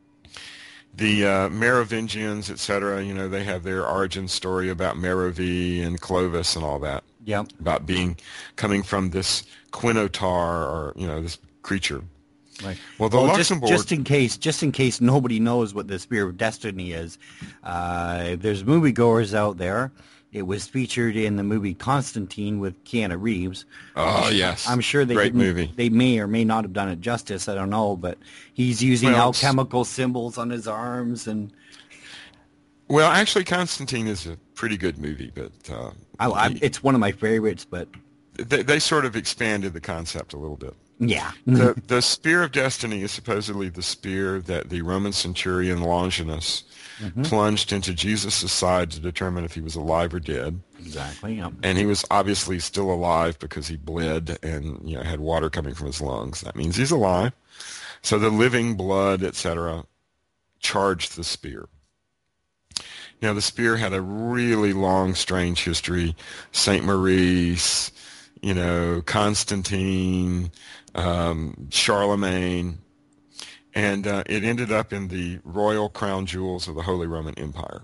E: The Merovingians, etc., they have their origin story about Merovee and Clovis and all that.
C: Yep.
E: About coming from this Quinotar, or, this creature.
C: Right.
E: Well, the Luxembourg...
C: just in case nobody knows what the Spear of Destiny is, there's moviegoers out there. It was featured in the movie Constantine with Keanu Reeves.
E: Oh, yes.
C: I'm sure
E: Great movie.
C: They may or may not have done it justice. I don't know, but he's using alchemical symbols on his arms and.
E: Well, actually, Constantine is a pretty good movie, but
C: it's one of my favorites. But
E: they sort of expanded the concept a little bit.
C: Yeah.
E: The Spear of Destiny is supposedly the spear that the Roman centurion Longinus plunged into Jesus' side to determine if he was alive or dead.
C: Exactly, yeah.
E: And he was obviously still alive because he bled and had water coming from his lungs. That means he's alive. So the living blood, etc., charged the spear. Now, the spear had a really long, strange history. St. Maurice, Constantine, Charlemagne, and it ended up in the royal crown jewels of the Holy Roman Empire.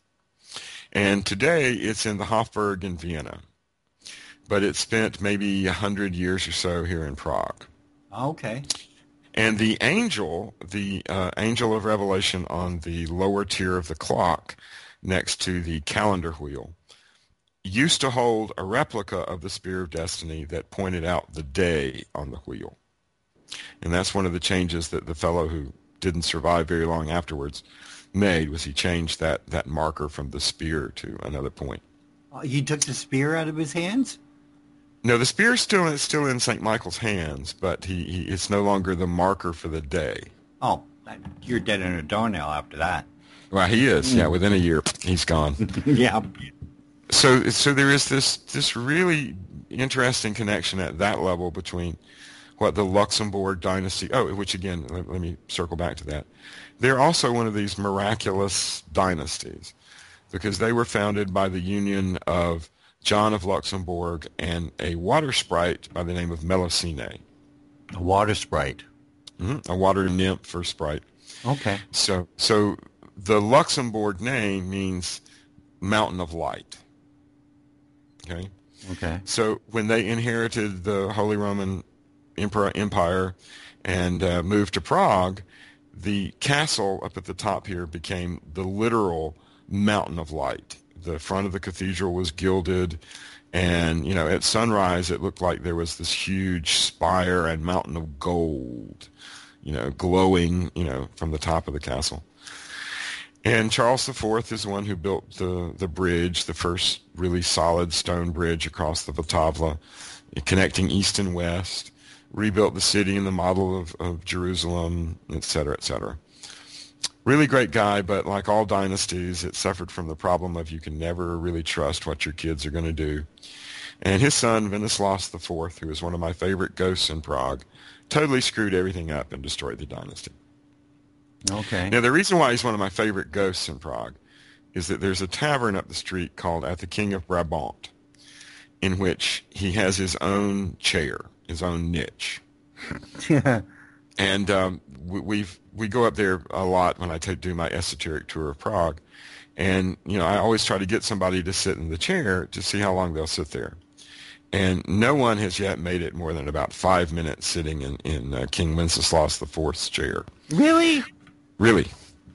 E: And today it's in the Hofburg in Vienna, but it spent maybe 100 years or so here in Prague.
C: Okay.
E: And the angel of Revelation on the lower tier of the clock next to the calendar wheel used to hold a replica of the Spear of Destiny that pointed out the day on the wheel. And that's one of the changes that the fellow who didn't survive very long afterwards made, was he changed that marker from the spear to another point.
C: He took the spear out of his hands?
E: No, the spear is still in St. Michael's hands, but it's no longer the marker for the day.
C: Oh, you're dead in a doornail after that.
E: Well, he is. Yeah, within a year, he's gone.
C: Yeah.
E: So there is this really interesting connection at that level between what the Luxembourg dynasty, which again, let me circle back to that. They're also one of these miraculous dynasties because they were founded by the union of John of Luxembourg and a water sprite by the name of Melusine.
C: A water sprite.
E: Mm-hmm. A water nymph or sprite.
C: Okay.
E: So the Luxembourg name means mountain of light. Okay.
C: Okay.
E: So when they inherited the Holy Roman Empire and moved to Prague, the castle up at the top here became the literal mountain of light. The front of the cathedral was gilded, and at sunrise it looked like there was this huge spire and mountain of gold, glowing, from the top of the castle. And Charles IV is the one who built the bridge, the first really solid stone bridge across the Vltava, connecting east and west, rebuilt the city in the model of Jerusalem, et cetera, et cetera. Really great guy, but like all dynasties, it suffered from the problem of you can never really trust what your kids are going to do. And his son, Venislaus IV, who is one of my favorite ghosts in Prague, totally screwed everything up and destroyed the dynasty.
C: Okay.
E: Now, the reason why he's one of my favorite ghosts in Prague is that there's a tavern up the street called At the King of Brabant, in which he has his own chair, his own niche. And we go up there a lot when I do my esoteric tour of Prague. And, I always try to get somebody to sit in the chair to see how long they'll sit there. And no one has yet made it more than about 5 minutes sitting in King Wenceslaus IV's chair.
C: Really?
E: Really.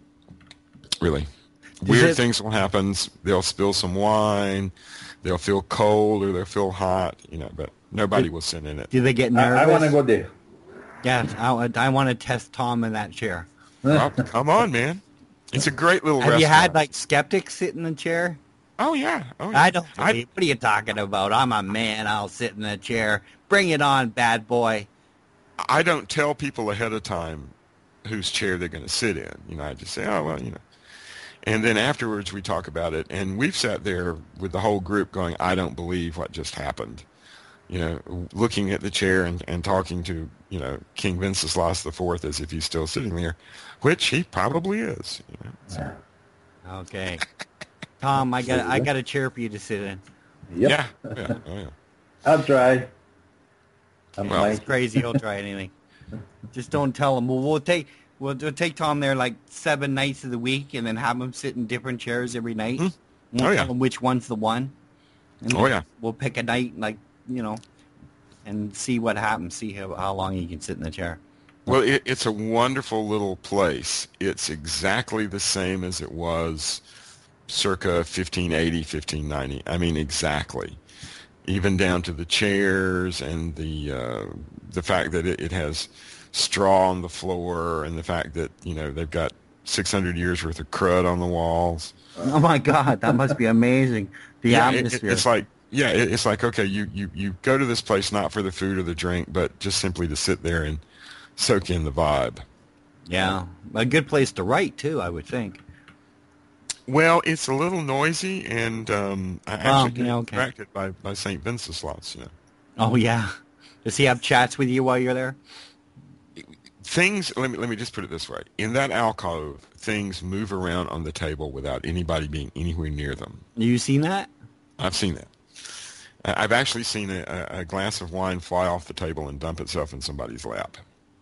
E: Weird things will happen. They'll spill some wine. They'll feel cold or they'll feel hot, but Nobody will sit in it.
C: Do they get nervous?
D: I want to go there.
C: Yeah, I want to test Tom in that chair.
E: Well, come on, man. It's a great little
C: Have
E: restaurant.
C: you had like skeptics sit in the chair?
E: Oh, yeah. Oh, yeah.
C: I don't believe. What are you talking about? I'm a man. I'll sit in the chair. Bring it on, bad boy.
E: I don't tell people ahead of time whose chair they're going to sit in. You know, I just say, oh, well, you know. And then afterwards we talk about it. And we've sat there with the whole group going, I don't believe what just happened. You know, looking at the chair and talking to, you know, King Wenceslas IV as if he's still sitting there, which he probably is. You know, so.
C: Okay. Tom, I got a chair for you to sit in.
D: Yep.
E: Yeah. Oh, yeah.
D: I'll try.
E: Well,
C: He's crazy. He'll try anything. Just don't tell him. We'll take Tom there like 7 nights of the week, and then have him sit in different chairs every night.
E: Mm-hmm.
C: We'll
E: Oh, yeah.
C: tell him which one's the one. And
E: Oh, yeah.
C: We'll pick a night, like, you know, and see what happens. See how long he can sit in the chair.
E: Well, it's a wonderful little place. It's exactly the same as it was circa 1580, 1590. I mean, exactly. Even down to the chairs and the fact that it has straw on the floor, and the fact that, you know, they've got 600 years worth of crud on the walls.
C: Oh my God, that must be amazing. The atmosphere.
E: It's like, okay, you go to this place not for the food or the drink, but just simply to sit there and soak in the vibe.
C: Yeah, a good place to write too, I would think.
E: Well, it's a little noisy, and I actually get
C: okay.
E: distracted by St. Wenceslas, you know.
C: Oh yeah, does he have chats with you while you're there?
E: Things, let me just put it this way. In that alcove, things move around on the table without anybody being anywhere near them.
C: You seen that?
E: I've seen that. I've actually seen a glass of wine fly off the table and dump itself in somebody's lap.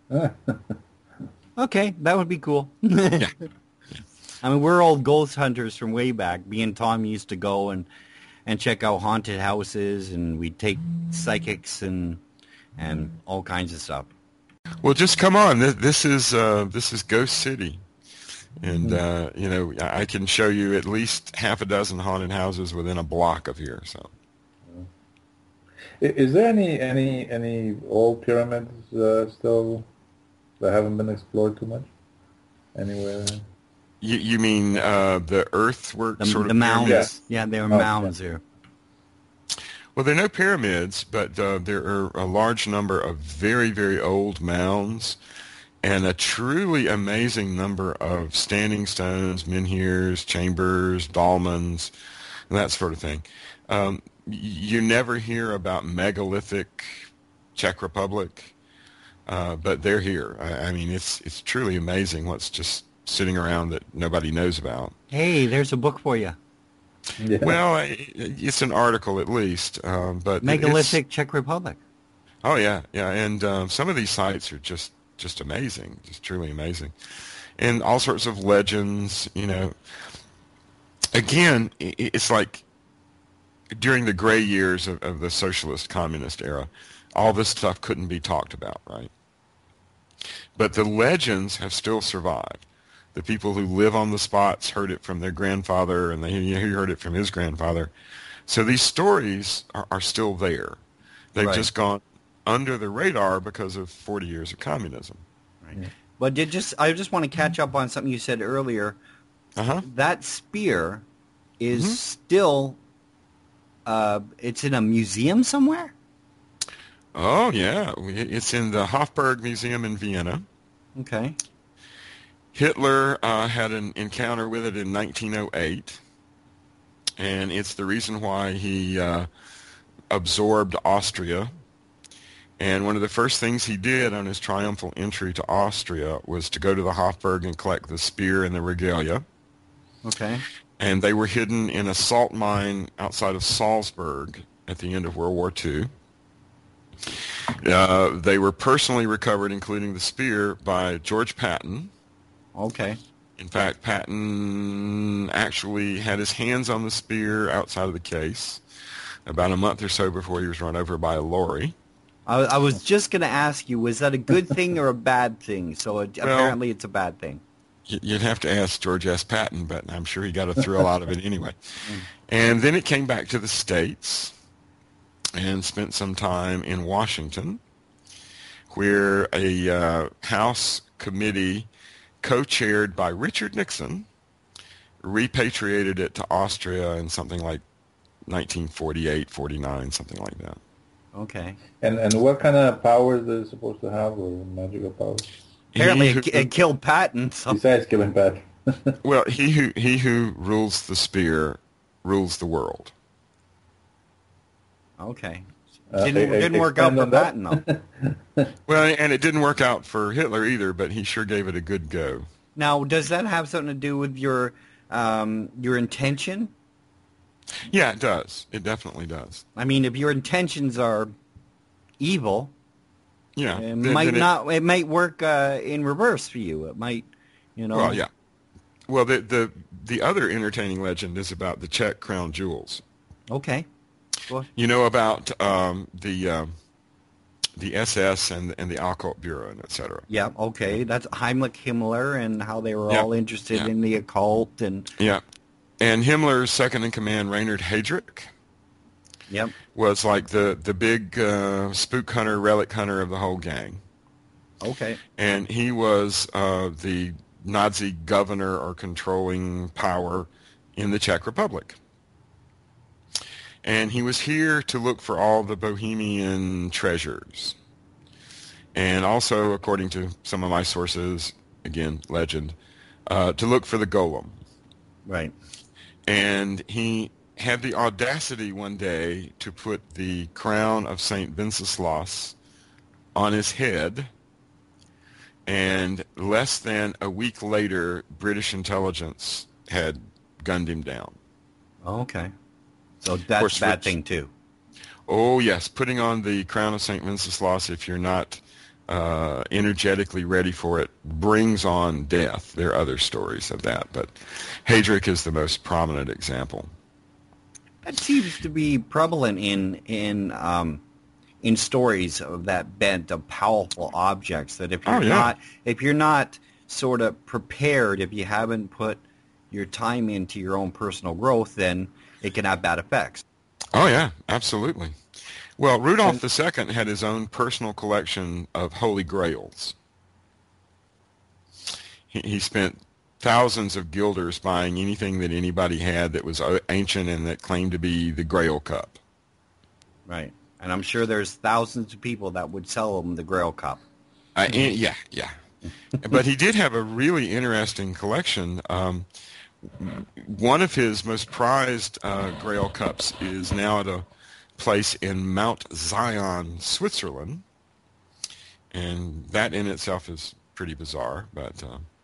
C: Okay, that would be cool.
E: Yeah.
C: I mean, we're old ghost hunters from way back. Me and Tom used to go and check out haunted houses, and we'd take psychics and all kinds of stuff.
E: Well, just come on. This is Ghost City, and you know, I can show you at least half a dozen haunted houses within a block of here. So,
D: Is there any old pyramids still that haven't been explored too much anywhere?
E: you mean the earthwork
C: The mounds?
E: pyramids?
C: Yeah, there are mounds there.
E: Well, there are no pyramids, but there are a large number of very, very old mounds, and a truly amazing number of standing stones, menhirs, chambers, dolmens, and that sort of thing. You never hear about megalithic Czech Republic, but they're here. I mean, it's truly amazing what's just sitting around that nobody knows about.
C: Hey, there's a book for you.
D: Yeah.
E: Well, it's an article at least, but
C: Megalithic Czech Republic.
E: Oh yeah, and some of these sites are just amazing, just truly amazing, and all sorts of legends. You know, again, it's like during the gray years of the socialist communist era, all this stuff couldn't be talked about, right? But the legends have still survived. The people who live on the spots heard it from their grandfather, and he heard it from his grandfather. So these stories are still there. They've
C: Right.
E: just gone under the radar because of 40 years of communism.
C: Right. But I just want to catch up on something you said earlier.
E: Uh-huh.
C: That spear is still, it's in a museum somewhere?
E: Oh, yeah. It's in the Hofburg Museum in Vienna.
C: Okay.
E: Hitler had an encounter with it in 1908, and it's the reason why he absorbed Austria. And one of the first things he did on his triumphal entry to Austria was to go to the Hofburg and collect the spear and the regalia.
C: Okay.
E: And they were hidden in a salt mine outside of Salzburg at the end of World War II. They were personally recovered, including the spear, by George Patton.
C: Okay.
E: In fact, Patton actually had his hands on the spear outside of the case about a month or so before he was run over by a lorry.
C: I was just going to ask you, was that a good thing or a bad thing? So apparently it's a bad thing.
E: You'd have to ask George S. Patton, but I'm sure he got a thrill out of it anyway. And then it came back to the States. and spent some time in Washington, where a House committee co-chaired by Richard Nixon repatriated it to Austria in something like 1948, 49, something like that.
C: Okay.
D: And what kind of powers is it supposed to have, or magical powers?
C: Apparently it killed Patton. So.
D: Besides killing Patton.
E: Well, he who rules the spear rules the world.
C: Okay. Didn't work out for Patton, though.
E: Well, and it didn't work out for Hitler either, but he sure gave it a good go.
C: Now, does that have something to do with your intention?
E: Yeah, it does. It definitely does.
C: I mean, if your intentions are evil,
E: Yeah,
C: it might work in reverse for you. It might,
E: Well, yeah. Well, the other entertaining legend is about the Czech crown jewels.
C: Okay. Well,
E: You know about the SS and the Occult Bureau and et cetera.
C: yeah. Okay. That's Heimlich Himmler and how they were
E: Yep.
C: all interested
E: Yeah.
C: in the occult and.
E: Yeah. And Himmler's second in command, Reinhard Heydrich,
C: Yep.
E: was like the big spook hunter, relic hunter of the whole gang.
C: Okay.
E: And he was the Nazi governor or controlling power in the Czech Republic. And he was here to look for all the Bohemian treasures. And also, according to some of my sources, again, legend, to look for the golem.
C: Right.
E: And he had the audacity one day to put the crown of St. Wenceslaus on his head, and less than a week later, British intelligence had gunned him down.
C: Okay. So that's
E: course,
C: a bad
E: which-
C: thing, too.
E: Oh, yes, putting on the crown of St. Wenceslaus, if you're not energetically ready for it, brings on death. There are other stories of that, but Heydrich is the most prominent example.
C: That seems to be prevalent in stories of that bent of powerful objects. That if you're not sort of prepared, if you haven't put your time into your own personal growth, then it can have bad effects.
E: Oh, yeah, absolutely. Well, Rudolph II had his own personal collection of holy grails. He spent thousands of guilders buying anything that anybody had that was ancient and that claimed to be the Grail Cup.
C: Right. And I'm sure there's thousands of people that would sell them the Grail Cup.
E: Yeah. But he did have a really interesting collection. One of his most prized Grail Cups is now at a place in Mount Zion, Switzerland. And that in itself is pretty bizarre, but...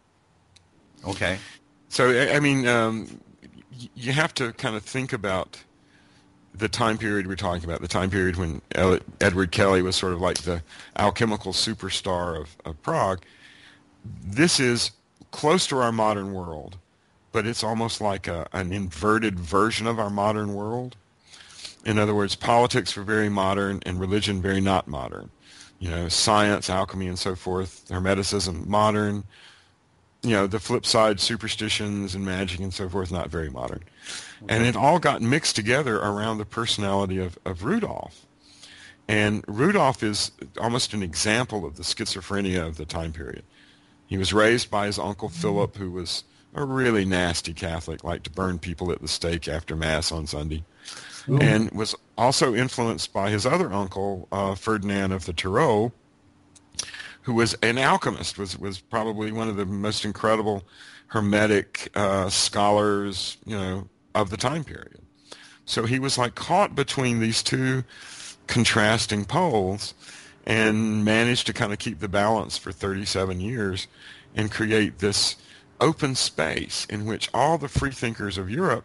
C: Okay.
E: So, I mean, you have to kind of think about the time period we're talking about, the time period when Edward Kelly was sort of like the alchemical superstar of Prague. This is close to our modern world, but it's almost like an inverted version of our modern world. In other words, politics were very modern and religion very not modern. Science, alchemy, and so forth, Hermeticism, modern. The flip side, superstitions and magic and so forth, not very modern. Okay. And it all got mixed together around the personality of Rudolph. And Rudolph is almost an example of the schizophrenia of the time period. He was raised by his uncle Philip, who was a really nasty Catholic, liked to burn people at the stake after Mass on Sunday. Ooh. And was also influenced by his other uncle, Ferdinand of the Tyrol, who was an alchemist, was probably one of the most incredible Hermetic scholars, of the time period. So he was like caught between these two contrasting poles and managed to kind of keep the balance for 37 years and create this open space in which all the freethinkers of Europe,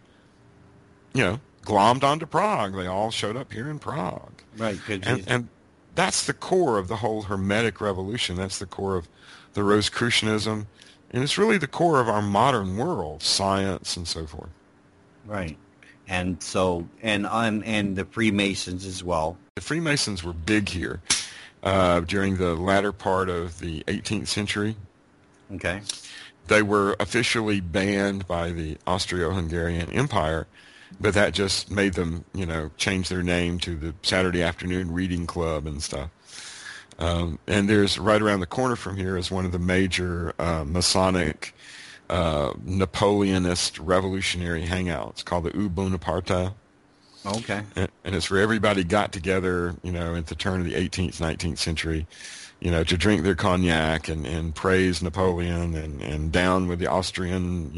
E: glommed onto Prague. They all showed up here in Prague.
C: Right.
E: And that's the core of the whole Hermetic revolution. That's the core of the Rosicrucianism. And it's really the core of our modern world, science and so forth.
C: Right. And so, and the Freemasons as well.
E: The Freemasons were big here during the latter part of the 18th century.
C: Okay.
E: They were officially banned by the Austro-Hungarian Empire, but that just made them, change their name to the Saturday Afternoon Reading Club and stuff. And there's right around the corner from here is one of the major Masonic Napoleonist revolutionary hangouts called the U Bonaparte.
C: Okay.
E: And it's where everybody got together, at the turn of the 18th, 19th century, to drink their cognac and praise Napoleon and down with the Austrian,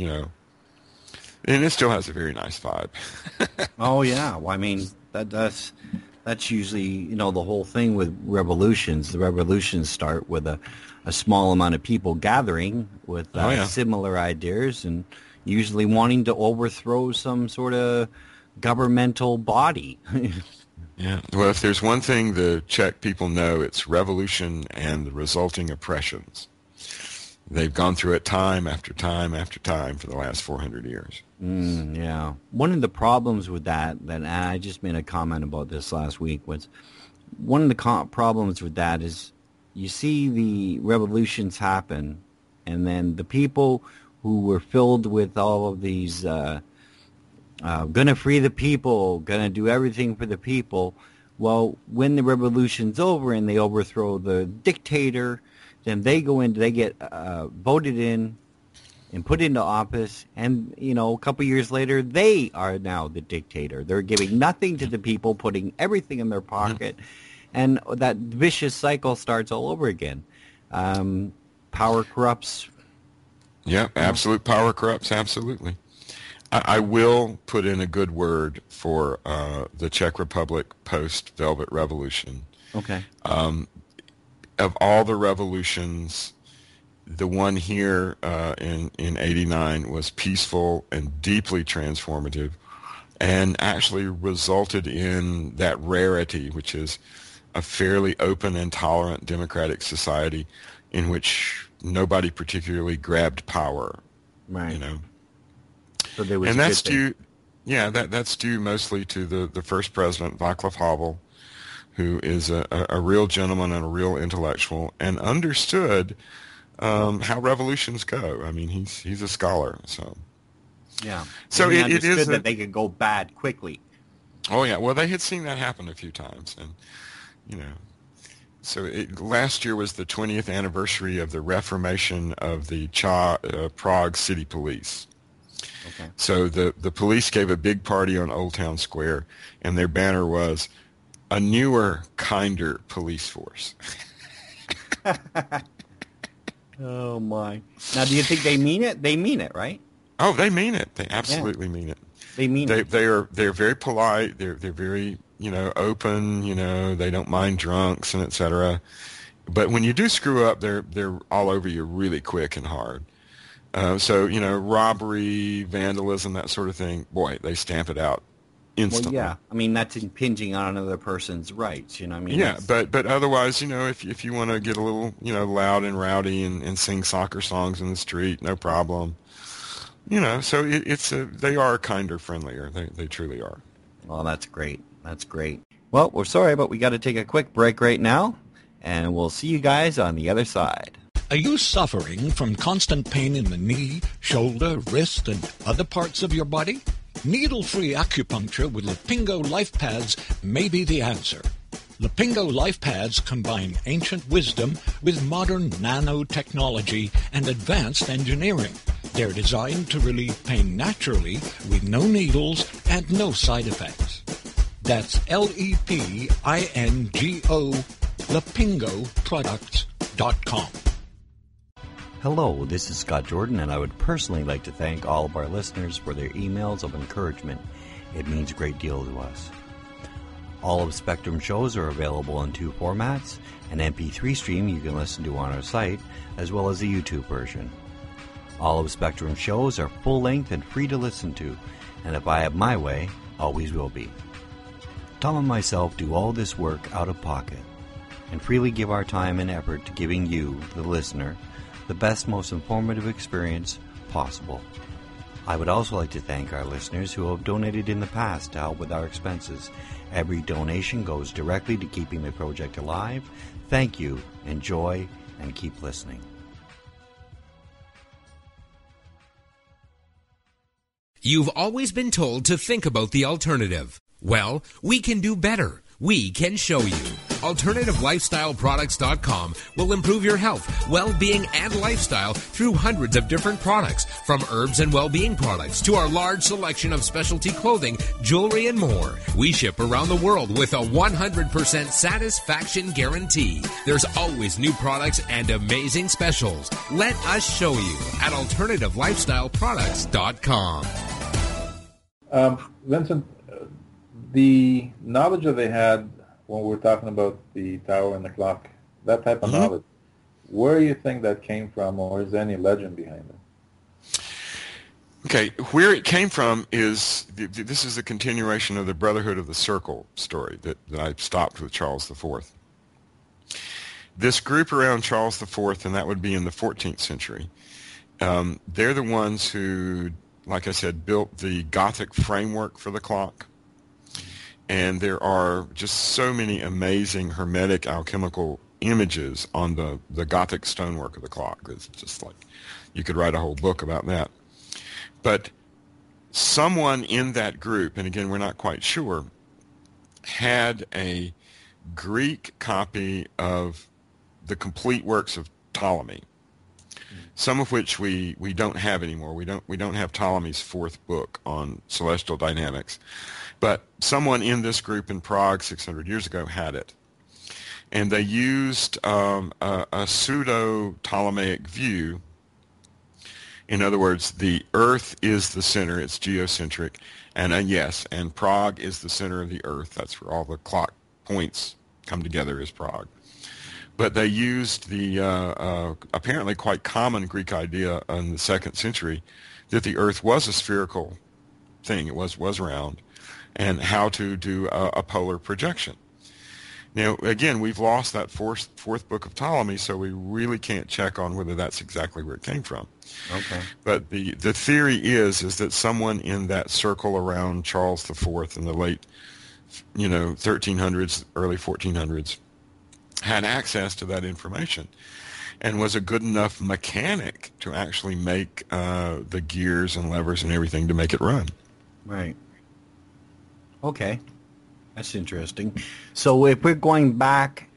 E: and it still has a very nice vibe.
C: Oh, yeah. Well, I mean, that's usually, the whole thing with revolutions. The revolutions start with a small amount of people gathering with similar ideas and usually wanting to overthrow some sort of governmental body.
E: Yeah. Well, if there's one thing the Czech people know, it's revolution and the resulting oppressions. They've gone through it time after time after time for the last 400 years.
C: Yeah. One of the problems with that, and I just made a comment about this last week, was one of the problems with that is you see the revolutions happen, and then the people who were filled with all of these gonna free the people, gonna do everything for the people. Well, when the revolution's over and they overthrow the dictator, then they get voted in and put into office, and a couple years later they are now the dictator. They're giving nothing to the people, putting everything in their pocket, and that vicious cycle starts all over again. Power corrupts.
E: Yeah, absolute power corrupts, absolutely. I will put in a good word for the Czech Republic post-Velvet Revolution.
C: Okay.
E: Of all the revolutions, the one here in 89 was peaceful and deeply transformative and actually resulted in that rarity, which is a fairly open and tolerant democratic society in which nobody particularly grabbed power.
C: Right.
E: So there was, and that's due, that's due mostly to the first president, Václav Havel, who is a real gentleman and a real intellectual and understood how revolutions go. I mean, he's a scholar, so.
C: Yeah.
E: So
C: it
E: is
C: that they could go bad quickly.
E: Oh yeah. Well, they had seen that happen a few times, and so last year was the 20th anniversary of the reformation of the Prague City Police.
C: Okay.
E: So the police gave a big party on Old Town Square, and their banner was a newer, kinder police force.
C: Oh my! Now, do you think they mean it? They mean it, right?
E: Oh, they mean it. They absolutely mean it.
C: They mean it.
E: They're very polite. They're very open. They don't mind drunks and etc. But when you do screw up, they're all over you really quick and hard. So robbery, vandalism, that sort of thing. Boy, they stamp it out instantly.
C: Well, yeah. I mean, that's impinging on another person's rights. I mean.
E: Yeah, but otherwise, if you want to get a little loud and rowdy and sing soccer songs in the street, no problem. So they are kinder, friendlier. They truly are.
C: Well, that's great. That's great. Well, we're sorry, but we got to take a quick break right now, and we'll see you guys on the other side.
A: Are you suffering from constant pain in the knee, shoulder, wrist, and other parts of your body? Needle-free acupuncture with Lipingo Life Pads may be the answer. Lipingo Life Pads combine ancient wisdom with modern nanotechnology and advanced engineering. They're designed to relieve pain naturally with no needles and no side effects. That's L-E-P-I-N-G-O, lipingoproducts.com.
C: Hello, this is Scott Jordan, and I would personally like to thank all of our listeners for their emails of encouragement. It means a great deal to us. All of Spectrum shows are available in two formats, an MP3 stream you can listen to on our site, as well as a YouTube version. All of Spectrum shows are full-length and free to listen to, and if I have my way, always will be. Tom and myself do all this work out of pocket, and freely give our time and effort to giving you, the listener, the best, most informative experience possible. I would also like to thank our listeners who have donated in the past to help with our expenses. Every donation goes directly to keeping the project alive. Thank you, enjoy, and keep listening.
F: You've always been told to think about the alternative. Well, we can do better. We can show you. AlternativeLifestyleProducts.com will improve your health, well-being, and lifestyle through hundreds of different products, from herbs and well-being products to our large selection of specialty clothing, jewelry, and more. We ship around the world with a 100% satisfaction guarantee. There's always new products and amazing specials. Let us show you at AlternativeLifestyleProducts.com.
D: Vincent, the knowledge that they had when we were talking about the tower and the clock, that type of knowledge, where do you think that came from, or is there any legend behind it?
E: Okay, where it came from is, this is a continuation of the Brotherhood of the Circle story that I stopped with Charles IV. This group around Charles IV, and that would be in the 14th century, they're the ones who, like I said, built the Gothic framework for the clock. And there are just so many amazing hermetic alchemical images on the Gothic stonework of the clock. It's just like you could write a whole book about that. But someone in that group, and again, we're not quite sure, had a Greek copy of the complete works of Ptolemy, some of which we don't have anymore. We don't have Ptolemy's fourth book on celestial dynamics. But someone in this group in Prague 600 years ago had it. And they used a pseudo-Ptolemaic view. In other words, the Earth is the center. It's geocentric. And and Prague is the center of the Earth. That's where all the clock points come together, is Prague. But they used the apparently quite common Greek idea in the 2nd century that the Earth was a spherical thing. It was round. And how to do a polar projection. Now, again, we've lost that fourth book of Ptolemy, so we really can't check on whether that's exactly where it came from.
C: Okay.
E: But the theory is that someone in that circle around Charles IV in the late, 1300s, early 1400s, had access to that information and was a good enough mechanic to actually make the gears and levers and everything to make it run.
C: Right. Okay, that's interesting. So if we're going back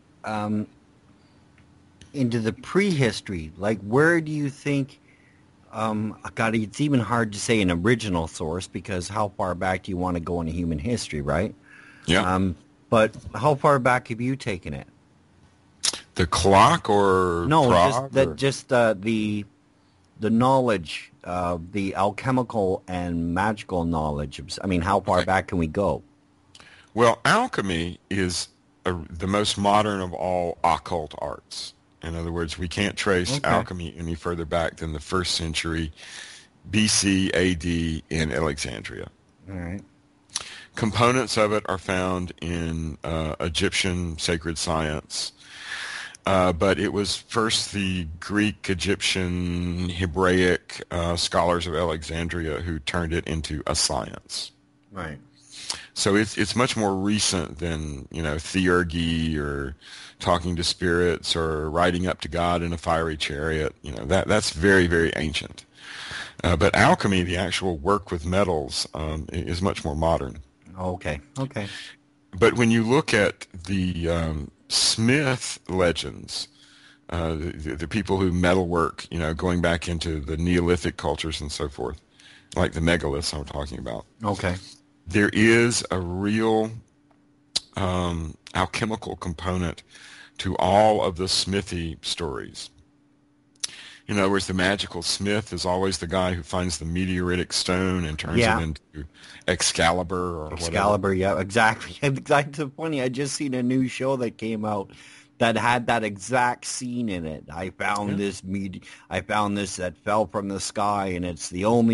C: into the prehistory, like where do you think, God, it's even hard to say an original source because how far back do you want to go in human history, right?
E: Yeah.
C: But how far back have you taken it?
E: The clock or
C: no,
E: Prague,
C: just the knowledge, the alchemical and magical knowledge. I mean, how far back can we go?
E: Well, alchemy is the most modern of all occult arts. In other words, we can't trace alchemy any further back than the 1st century BC AD in Alexandria.
C: All right.
E: Components of it are found in Egyptian sacred science. But it was first the Greek, Egyptian, Hebraic scholars of Alexandria who turned it into a science.
C: Right.
E: So it's much more recent than, theurgy or talking to spirits or riding up to God in a fiery chariot. That's very, very ancient. But alchemy, the actual work with metals, is much more modern.
C: Okay.
E: But when you look at the Smith legends, the people who metalwork, going back into the Neolithic cultures and so forth, like the megaliths I'm talking about.
C: Okay.
E: There is a real alchemical component to all of the smithy stories. In other words, the magical smith is always the guy who finds the meteoritic stone and turns it into Excalibur or whatever.
C: Yeah, exactly. It's funny. I just seen a new show that came out that had that exact scene in it. I found this that fell from the sky, and it's the only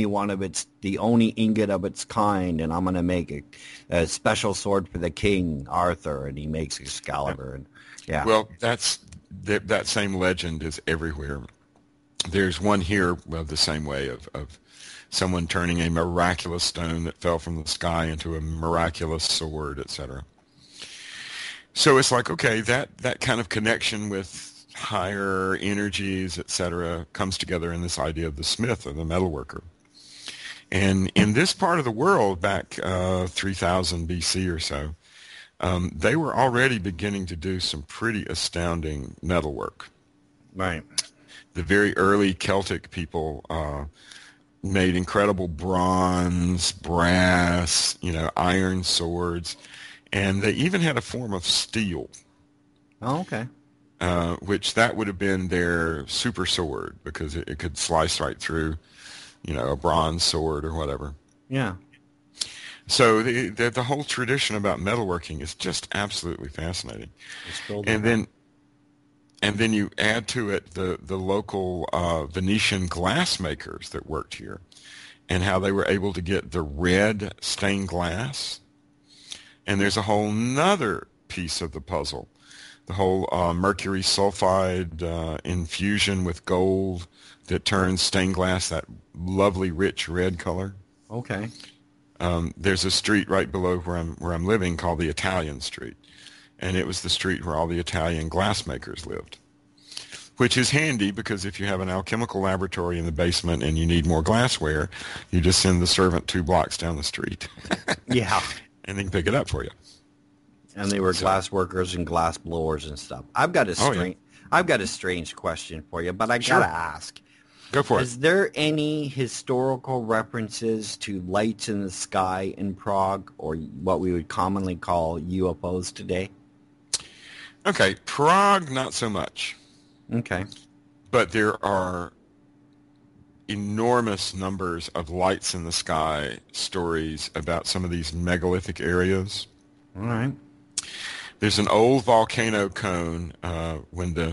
C: ingot of its kind, and I'm going to make a special sword for the king, Arthur, and he makes Excalibur. And
E: Well, that same legend is everywhere. There's one here of the same way of someone turning a miraculous stone that fell from the sky into a miraculous sword, etc. So it's like, okay, that kind of connection with higher energies, etc., comes together in this idea of the smith or the metalworker. And in this part of the world, back 3000 BC or so, they were already beginning to do some pretty astounding metalwork.
C: Right.
E: The very early Celtic people made incredible bronze, brass, iron swords, and they even had a form of steel.
C: Oh, okay.
E: Which that would have been their super sword, because it could slice right through, a bronze sword or whatever.
C: Yeah.
E: So the whole tradition about metalworking is just absolutely fascinating. And then you add to it the local Venetian glassmakers that worked here, and how they were able to get the red stained glass. And there's a whole nother piece of the puzzle. The whole mercury sulfide infusion with gold that turns stained glass that lovely rich red color.
C: Okay.
E: There's a street right below where I'm living called the Italian Street, and it was the street where all the Italian glassmakers lived, which is handy because if you have an alchemical laboratory in the basement and you need more glassware, you just send the servant 2 blocks down the street.
C: Yeah.
E: And they can pick it up for you.
C: And they were glass workers and glass blowers and stuff. I've got a strange question for you, but I gotta ask.
E: Go for it.
C: Is there any historical references to lights in the sky in Prague, or what we would commonly call UFOs today?
E: Okay, Prague, not so much.
C: Okay.
E: But there are enormous numbers of lights in the sky stories about some of these megalithic areas.
C: All right.
E: There's an old volcano cone when the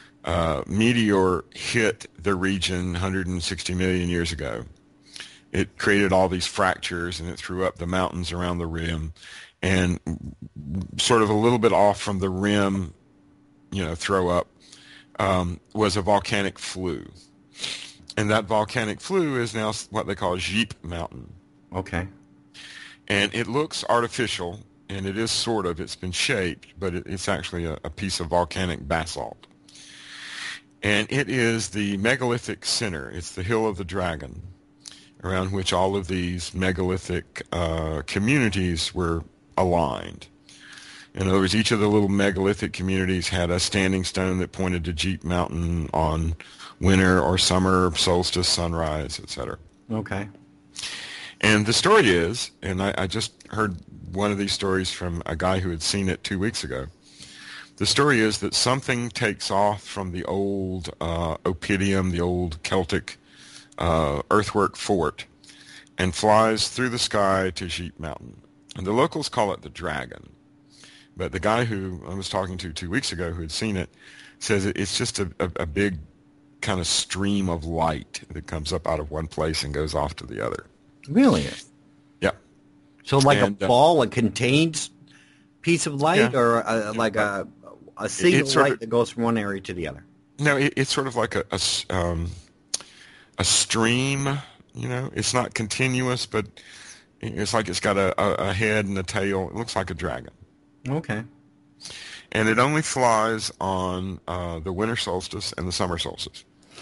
E: meteor hit the region 160 million years ago. It created all these fractures, and it threw up the mountains around the rim. And sort of a little bit off from the rim, throw up, was a volcanic flue. And that volcanic flue is now what they call Jeep Mountain.
C: Okay.
E: And it looks artificial, and it is sort of. It's been shaped, but it's actually a piece of volcanic basalt. And it is the megalithic center. It's the Hill of the Dragon, around which all of these megalithic communities were aligned. In other words, each of the little megalithic communities had a standing stone that pointed to Jeep Mountain on winter or summer, solstice, sunrise, etc.
C: Okay.
E: And the story is, and I just heard one of these stories from a guy who had seen it 2 weeks ago. The story is that something takes off from the old Oppidum, the old Celtic earthwork fort, and flies through the sky to Jeep Mountain. And the locals call it the Dragon. But the guy who I was talking to 2 weeks ago who had seen it says it's just a big kind of stream of light that comes up out of one place and goes off to the other.
C: Really?
E: Yeah.
C: So like a ball, a contained piece of light, or like a single light that goes from one area to the other?
E: No, it's sort of like a stream, It's not continuous, but it's like it's got a head and a tail. It looks like a dragon.
C: Okay.
E: And it only flies on the winter solstice and the summer solstice.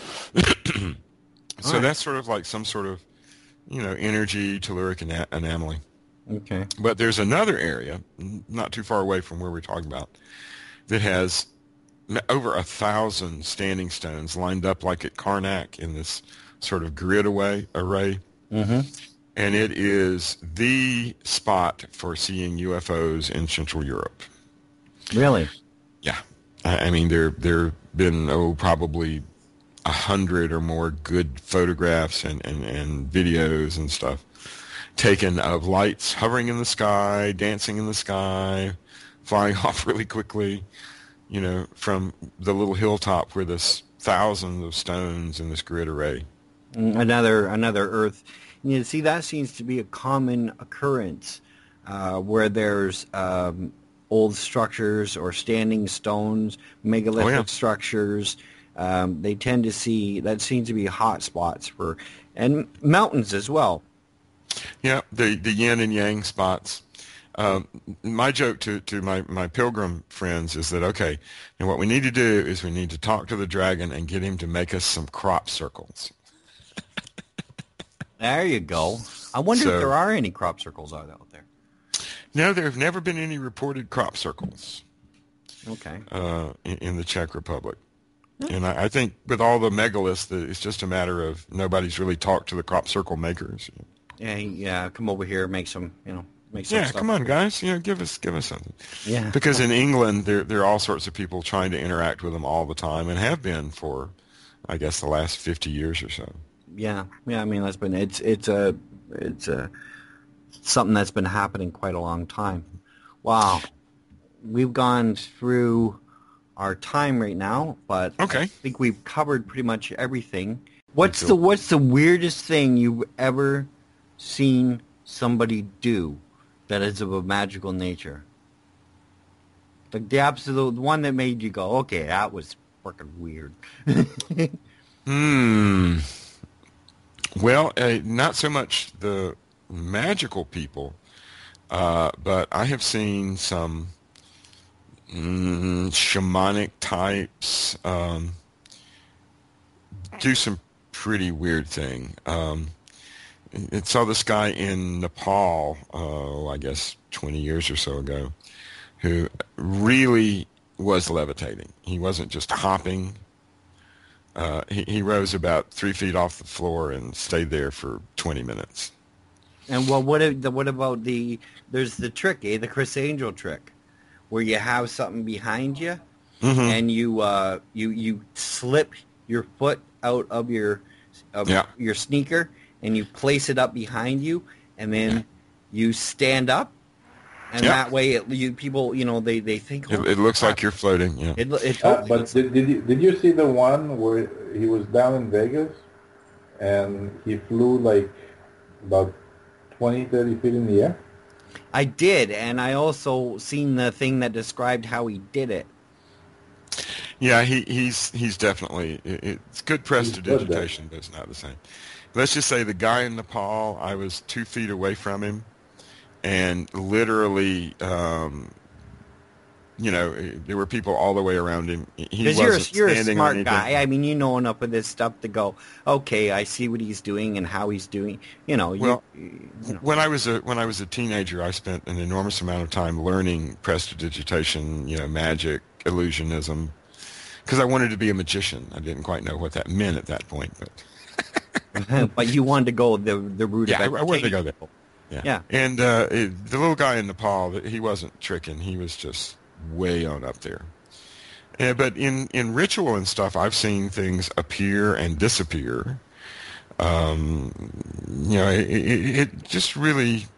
E: So that's sort of like some sort of, energy telluric anomaly.
C: Okay.
E: But there's another area, not too far away from where we're talking about, that has over 1,000 standing stones lined up like at Karnak in this sort of grid array.
C: Mm-hmm.
E: And it is the spot for seeing UFOs in Central Europe.
C: Really?
E: Yeah. I mean, there have been, probably 100 or more good photographs and videos and stuff taken of lights hovering in the sky, dancing in the sky, flying off really quickly, from the little hilltop where there's thousands of stones in this grid array.
C: Another Earth. See, that seems to be a common occurrence where there's old structures or standing stones, megalithic structures. They tend to see, that seems to be hot spots and mountains as well.
E: Yeah, the yin and yang spots. My joke to my pilgrim friends is that, okay, and what we need to do is we need to talk to the dragon and get him to make us some crop circles.
C: There you go. I wonder if there are any crop circles out there.
E: No, there have never been any reported crop circles.
C: Okay.
E: In the Czech Republic. And I think with all the megaliths, it's just a matter of nobody's really talked to the crop circle makers.
C: Yeah, come over here, make some stuff.
E: Yeah, come on, guys. Give us something.
C: Yeah.
E: Because in England, there are all sorts of people trying to interact with them all the time and have been for, I guess, the last 50 years or so.
C: Yeah. I mean, that's been it's something that's been happening quite a long time. Wow. We've gone through our time right now, but
E: okay.
C: I think we've covered pretty much everything. What's the weirdest thing you've ever seen somebody do that is of a magical nature? Like the absolute one that made you go, okay, that was freaking weird.
E: Well, not so much the magical people, but I have seen some shamanic types do some pretty weird thing. I saw this guy in Nepal, I guess 20 years or so ago, who really was levitating. He wasn't just hopping. He rose about 3 feet off the floor and stayed there for 20 minutes.
C: And what about there's the trick, the Chris Angel trick, where you have something behind you, and you slip your foot out of your sneaker, and you place it up behind you, and then you stand up, and that way people they think
E: it looks like you're floating. Yeah.
D: But did you see the one where he was down in Vegas, and he flew like about 20, 30 feet in the air?
C: I did, and I also seen the thing that described how he did it.
E: Yeah, he's definitely, it's good prestidigitation, but it's not the same. Let's just say the guy in Nepal, I was 2 feet away from him, and literally, there were people all the way around him.
C: Because you're a smart guy. I mean, you know enough of this stuff to go, okay, I see what he's doing and how he's doing.
E: When I was a teenager, I spent an enormous amount of time learning prestidigitation, magic, illusionism, because I wanted to be a magician. I didn't quite know what that meant at that point, but
C: but you wanted to go the route.
E: Yeah, I wanted to go there. Yeah. And the little guy in Nepal, he wasn't tricking. He was just way on up there. But in ritual and stuff, I've seen things appear and disappear. It just really...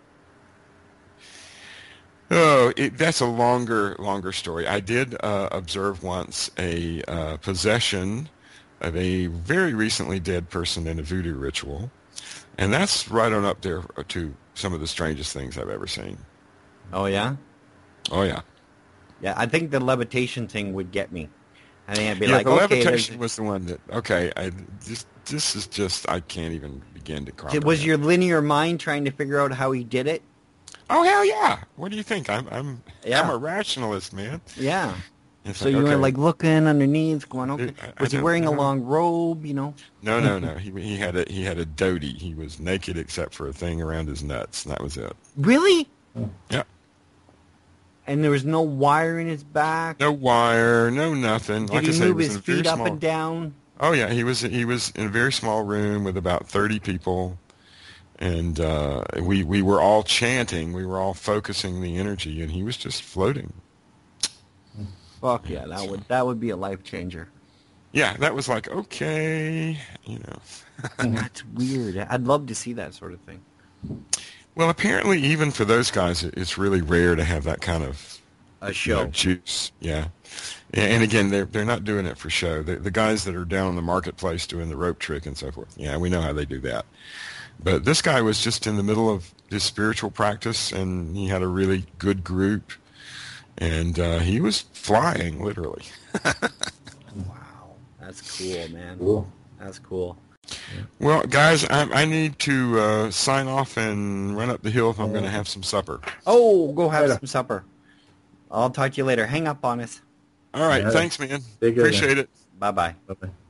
E: that's a longer story. I did observe once a possession of a very recently dead person in a voodoo ritual. And that's right on up there to some of the strangest things I've ever seen.
C: Oh, yeah?
E: Oh, yeah.
C: Yeah, I think the levitation thing would get me. I think I'd be
E: the
C: levitation
E: was the one that, this is just, I can't even begin to comprehend.
C: Was your linear mind trying to figure out how he did it?
E: Oh, hell yeah. What do you think? I'm a rationalist, man.
C: Yeah. So you were looking underneath, going, okay. Was he wearing a long robe,
E: No. He had a dhoti. He was naked except for a thing around his nuts, and that was it.
C: Really?
E: Yeah.
C: And there was no wire in his back?
E: No wire, no nothing.
C: Did he move his feet up and down?
E: Oh yeah, he was in a very small room with about 30 people, and we were all chanting. We were all focusing the energy, and he was just floating.
C: Fuck yeah, that would be a life changer.
E: Yeah, that was like, okay,
C: That's weird. I'd love to see that sort of thing.
E: Well, apparently, even for those guys, it's really rare to have that kind of
C: a show
E: juice. Yeah, and again, they're not doing it for show. The guys that are down in the marketplace doing the rope trick and so forth. Yeah, we know how they do that. But this guy was just in the middle of his spiritual practice, and he had a really good group, and he was flying literally.
C: Wow, that's cool, man.
D: Cool.
C: That's cool.
E: Well, guys, I need to sign off and run up the hill if I'm going to have some supper.
C: Oh, go have some supper. I'll talk to you later. Hang up on us.
E: All right. Thanks, man. Appreciate it.
C: Bye-bye.
D: Bye-bye.